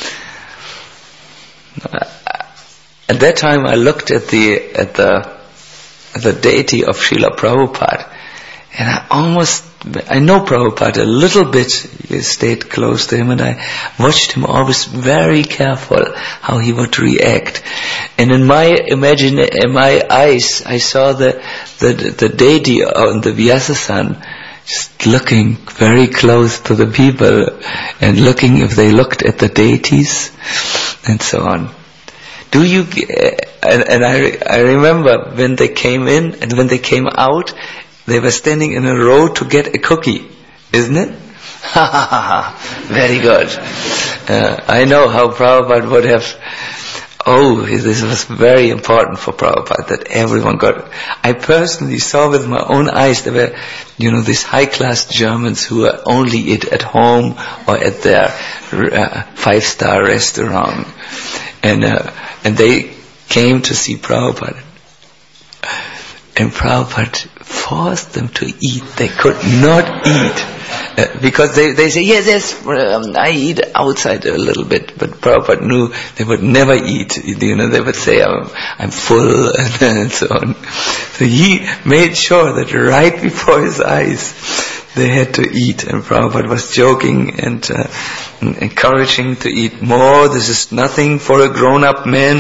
At that time, I looked at the at the at the deity of Srila Prabhupada, and I almost, I know Prabhupada a little bit, I stayed close to him, and I watched him always very careful how he would react. And in my imagine, in my eyes, I saw the the, the deity on the Vyasasan just looking very close to the people and looking if they looked at the deities and so on. Do you, and, and I, I remember when they came in and when they came out, they were standing in a row to get a cookie, isn't it? Ha ha ha ha, very good. Uh, I know how Prabhupada would have, oh, this was very important for Prabhupada that everyone got. I personally saw with my own eyes, there were, you know, these high-class Germans who were only eat at home or at their uh, five-star restaurant. And, uh, and they came to see Prabhupada. And Prabhupada forced them to eat. They could not eat. Uh, because they, they say, yes, yes, um, I eat outside a little bit. But Prabhupada knew they would never eat. You know, they would say, I'm, I'm full, and, and so on. So he made sure that right before his eyes, they had to eat. And Prabhupada was joking and uh, encouraging to eat more. This is nothing for a grown-up man.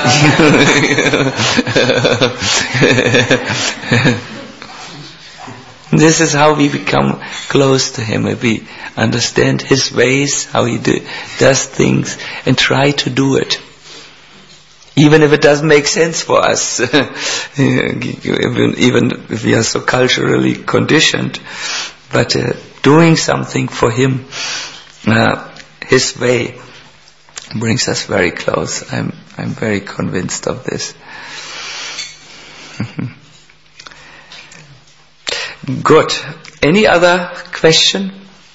This is how we become close to him. If we understand his ways, how he do, does things, and try to do it. Even if it doesn't make sense for us. even, even if we are so culturally conditioned. But uh, doing something for him, uh, his way, brings us very close. I'm, I'm very convinced of this. Good. Any other question?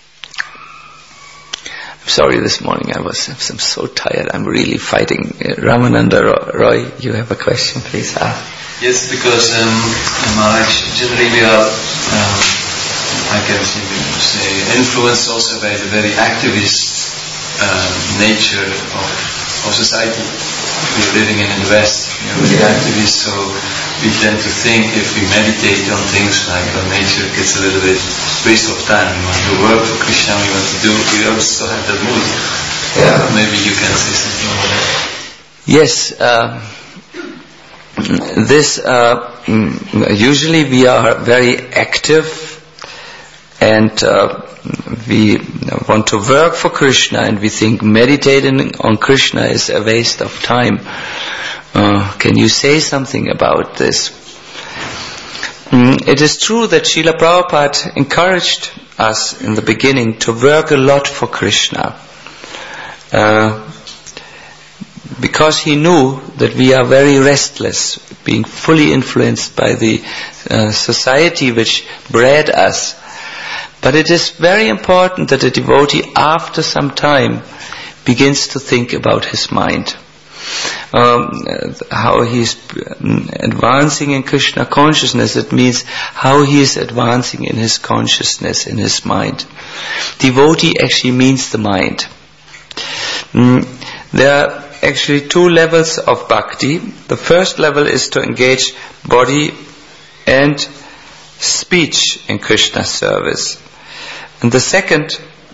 I'm sorry, this morning I was I'm so tired. I'm really fighting. Uh, Ramananda Roy, you have a question, please. Ah. Yes, because um, Maharaj, generally we are, um, I can say, influenced also by the very activist um, nature of, of society. We are living in the West, we are very activist, so we tend to think if we meditate on things like our nature gets a little bit waste of time. We want to work for Krishna, we want to do, we also have that mood. Yeah. Maybe you can say something about that. Yes, uh, this, uh, usually we are very active and uh, we want to work for Krishna, and we think meditating on Krishna is a waste of time. Uh, can you say something about this? Mm, it is true that Srila Prabhupada encouraged us in the beginning to work a lot for Krishna. Uh, because he knew that we are very restless, being fully influenced by the uh, society which bred us. But it is very important that a devotee, after some time, begins to think about his mind. Um, how he's advancing in Krishna consciousness, it means how he is advancing in his consciousness, in his mind. Devotee actually means the mind. Mm, there are actually two levels of bhakti. The first level is to engage body and speech in Krishna's service. And the second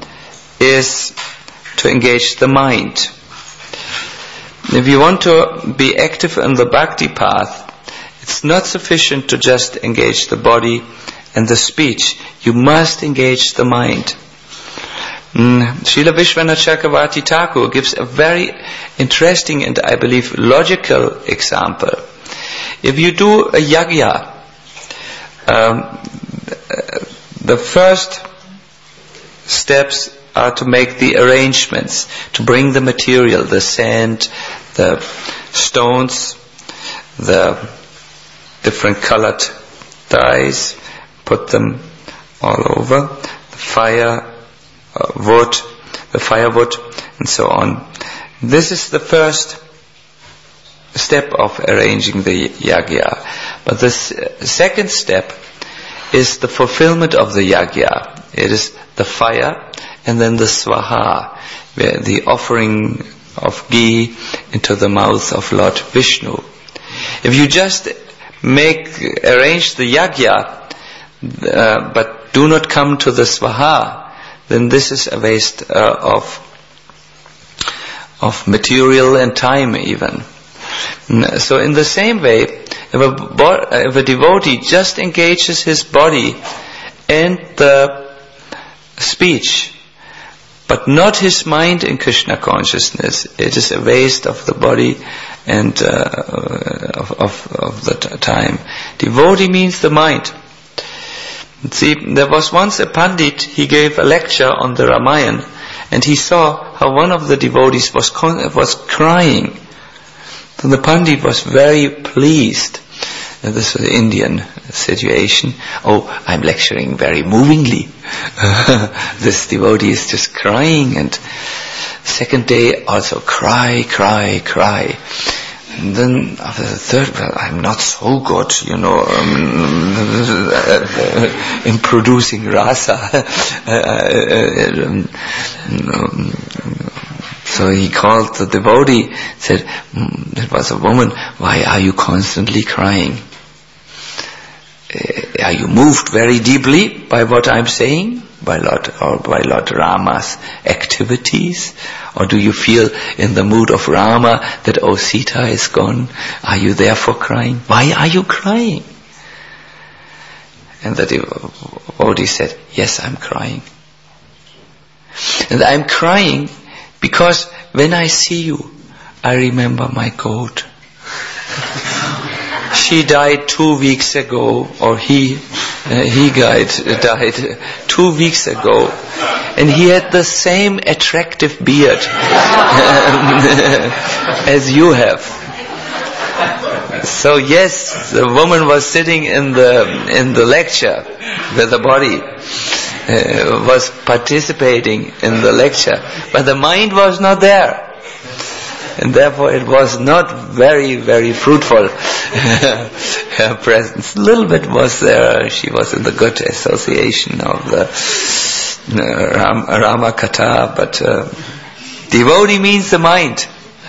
is to engage the mind. If you want to be active in the bhakti path, it's not sufficient to just engage the body and the speech. You must engage the mind. Mm, Srila Vishwanath Chakravarti Thakur gives a very interesting and I believe logical example. If you do a yagya, um, the first steps are to make the arrangements, to bring the material, the sand, the stones, the different colored dyes, put them all over, the fire, uh, wood, the firewood, and so on. This is the first step of arranging the yagya. But the second step is the fulfillment of the yagya. It is the fire and then the swaha, where the offering of ghee into the mouth of Lord Vishnu. If you just make, arrange the yagya, uh, but do not come to the swaha, then this is a waste uh, of of material and time even. So in the same way, if a, bo- if a devotee just engages his body and the speech, but not his mind in Krishna consciousness, it is a waste of the body and uh, of, of, of the t- time. Devotee means the mind. See, there was once a Pandit, he gave a lecture on the Ramayana, and he saw how one of the devotees was con- was crying. So the Pandit was very pleased. And this was an Indian situation. Oh, I'm lecturing very movingly. This devotee is just crying, and second day also cry, cry, cry. And then after the third, well, I'm not so good, you know, um, in producing rasa. um, So he called the devotee, said, mm, it was a woman, why are you constantly crying? Uh, are you moved very deeply by what I'm saying? By Lord, or by Lord Rama's activities? Or do you feel in the mood of Rama that, oh, Sita is gone? Are you therefore crying? Why are you crying? And the devotee said, yes, I'm crying. And I'm crying because when I see you, I remember my goat. She died two weeks ago, or he, uh, he died, uh, died two weeks ago, and he had the same attractive beard as you have. So yes, the woman was sitting in the in the lecture with the body. Uh, was participating in the lecture, but the mind was not there, and therefore it was not very, very fruitful. Her presence, a little bit was there. She was in the good association of the uh, Ram, Rama Katha, but uh, devotee means the mind.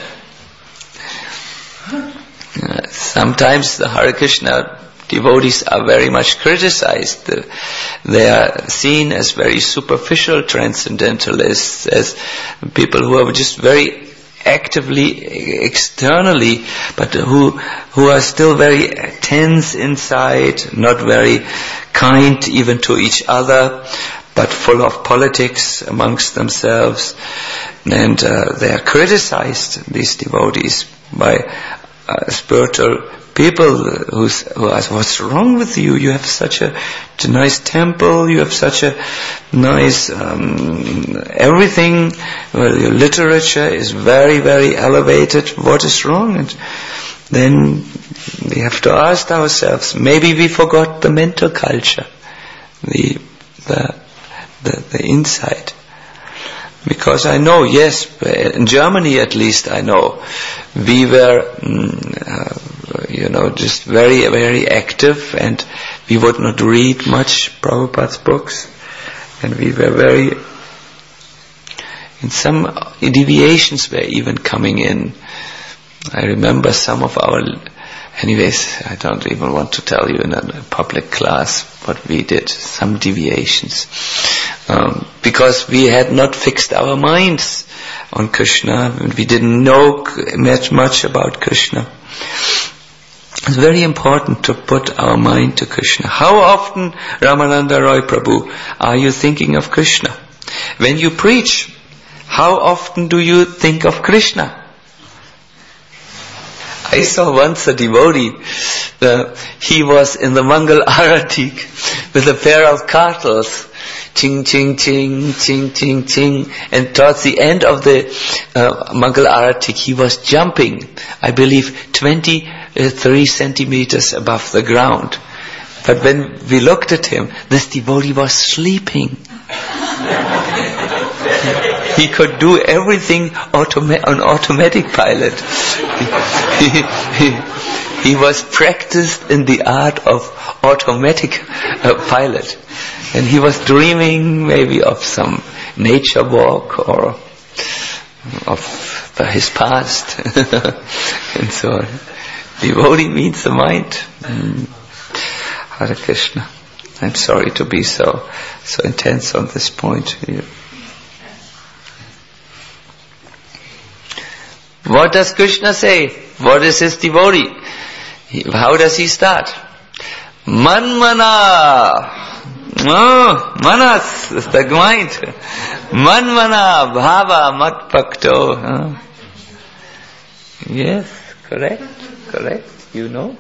Uh, sometimes the Hare Krishna devotees are very much criticized. They are seen as very superficial transcendentalists, as people who are just very actively externally, but who who are still very tense inside, not very kind even to each other, but full of politics amongst themselves. And uh, they are criticized, these devotees, by uh, spiritual people who's, who ask, what's wrong with you? You have such a, a nice temple, you have such a nice um, everything, well, your literature is very, very elevated. What is wrong? And then we have to ask ourselves, maybe we forgot the mental culture, the the the, the inside. Because I know, yes, in Germany at least I know, we were, mm, uh, you know, just very, very active, and we would not read much Prabhupada's books, and we were very, and some deviations were even coming in. I remember some of our, anyways, I don't even want to tell you in a public class what we did, some deviations. Um, because we had not fixed our minds on Krishna, and we didn't know much, much about Krishna. It's very important to put our mind to Krishna. How often, Ramananda Roy Prabhu, are you thinking of Krishna? When you preach, how often do you think of Krishna? I saw once a devotee, uh, he was in the Mangal Arati with a pair of kartals, ching, ching, ching, ching, ching, ching, and towards the end of the uh, Mangal Arati, he was jumping, I believe, twenty-three centimeters above the ground. But when we looked at him, this devotee was sleeping. He could do everything automa- on automatic pilot. He, he, he was practiced in the art of automatic uh, pilot. And he was dreaming maybe of some nature walk or of his past. And so on. Devotee means the mind. Mm. Hare Krishna. I'm sorry to be so so intense on this point here. What does Krishna say? What is his devotee? He, how does he start? Manmana. Oh, manas is the mind. Manmana bhava mat pakto. Huh? Yes, correct, correct. You know.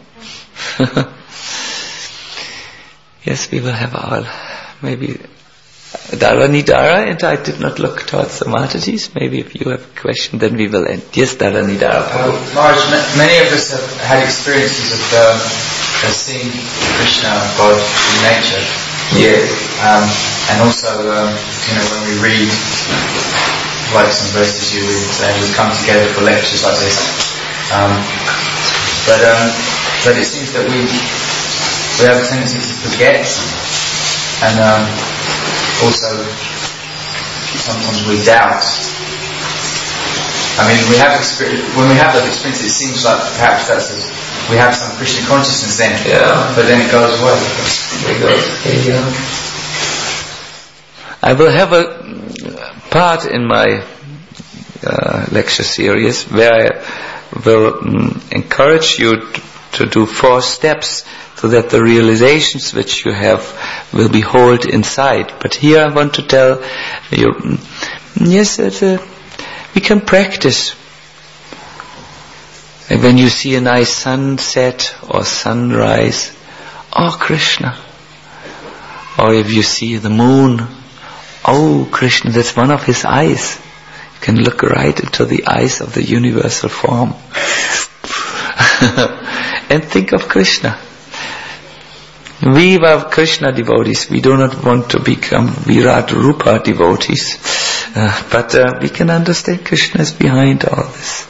Yes, we will have our, maybe, Dara Nidara, and I did not look towards the Matatis. Maybe if you have a question, then we will end. Yes, Dara Nidara. Uh, Maharaj, many of us have had experiences of, um, of seeing Krishna, God, in nature. Yes. Um, and also, um, you know, when we read, like some verses you read, saying we've come together for lectures like this. Um, but, um, but it seems that we, we have a tendency to forget, and um, also sometimes we doubt. I mean, we have experience, when we have that experience, it seems like perhaps that's a, we have some Krishna consciousness then, yeah. But then it goes away. It goes. Yeah. I will have a part in my uh, lecture series where I will um, encourage you to, to do four steps, so that the realizations which you have will be held inside. But here I want to tell you, yes, that, uh, we can practice. And when you see a nice sunset or sunrise, oh Krishna. Or if you see the moon, oh Krishna, that's one of his eyes. You can look right into the eyes of the universal form. And think of Krishna. We are Krishna devotees. We do not want to become Virat Rupa devotees. Uh, but uh, we can understand Krishna is behind all this.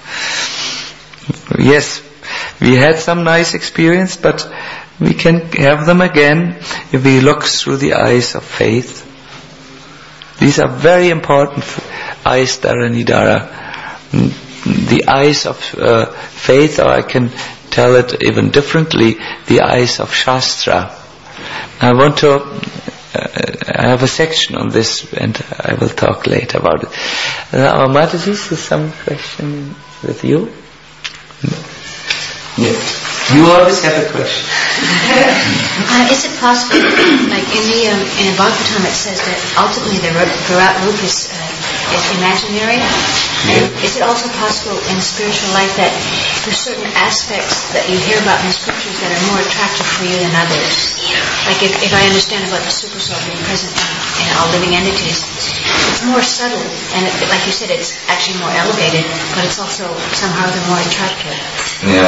Yes, we had some nice experience, but we can have them again if we look through the eyes of faith. These are very important eyes, Dharanidhara. The eyes of uh, faith, or I can tell it even differently, the eyes of Shastra. I want to, uh, I have a section on this, and I will talk later about it. Uh, our Mataji, is some question with you? Yes. You always have a question. uh, is it possible, like in the um, in Bhagavatam it says that ultimately the Virat Rupa is, uh, is imaginary? And is it also possible in spiritual life that there's certain aspects that you hear about in the scriptures that are more attractive for you than others? Like if, if I understand about the super soul being present in, in all living entities, it's more subtle, and it, like you said, it's actually more elevated, but it's also somehow the more attractive. Yeah.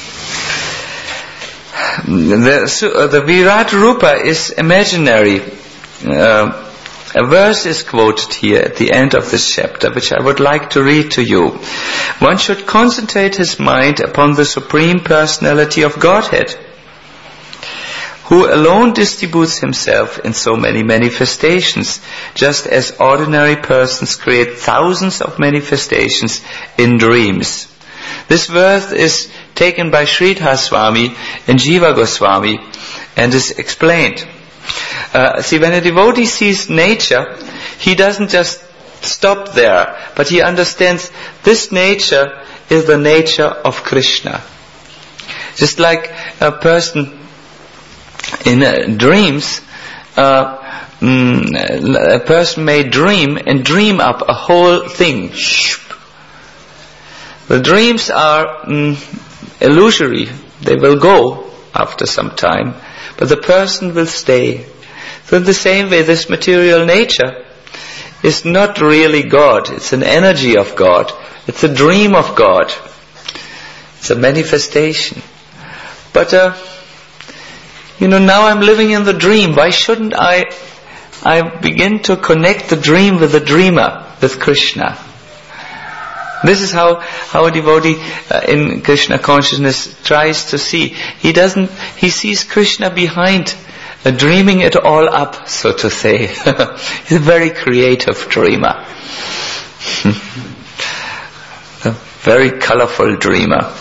The, uh, the Virat Rupa is imaginary. Uh, a verse is quoted here at the end of this chapter, which I would like to read to you. One should concentrate his mind upon the Supreme Personality of Godhead, who alone distributes himself in so many manifestations, just as ordinary persons create thousands of manifestations in dreams. This verse is taken by Sridhar Swami and Jiva Goswami and is explained. Uh, see, when a devotee sees nature, he doesn't just stop there, but he understands this nature is the nature of Krishna. Just like a person in uh, dreams, uh, mm, a person may dream and dream up a whole thing. The dreams are mm, illusory. They will go after some time, but the person will stay. So in the same way, this material nature is not really God. It's an energy of God. It's a dream of God. It's a manifestation. But, uh, you know, now I'm living in the dream. Why shouldn't I, I begin to connect the dream with the dreamer, with Krishna? This is how, how a devotee uh, in Krishna consciousness tries to see. He doesn't, he sees Krishna behind, uh, dreaming it all up, so to say. He's a very creative dreamer. A very colorful dreamer.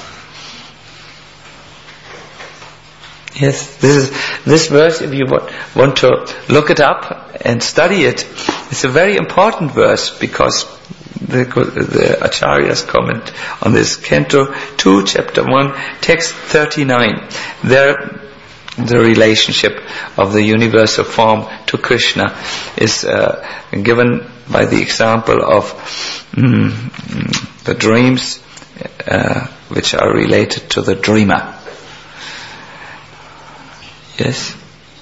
Yes, this is, this verse, if you want, want to look it up and study it, it's a very important verse because the, the Acharyas comment on this. Canto two, chapter one, text thirty-nine. There, the relationship of the universal form to Krishna is uh, given by the example of mm, the dreams uh, which are related to the dreamer. Yes.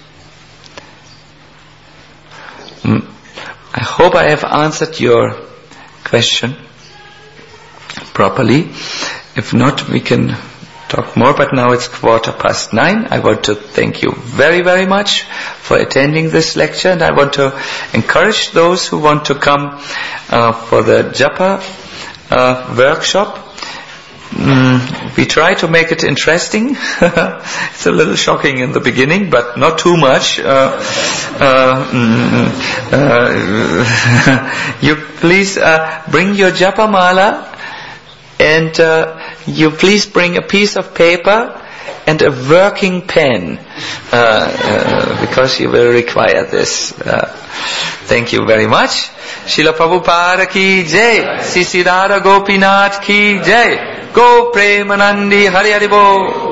Mm. I hope I have answered your question properly. If not, we can talk more, but now it's quarter past nine. I want to thank you very, very much for attending this lecture, and I want to encourage those who want to come uh, for the Japa uh, workshop. Mm, we try to make it interesting. It's a little shocking in the beginning, but not too much. Uh, uh, mm, uh, you please uh, bring your japa mala, and uh, you please bring a piece of paper and a working pen, uh, uh, because you will require this. Uh, thank you very much. Srila Prabhupada ki jai. Sri Radha Gopinath ki jai. Go Premanandi Hari Hari Bo.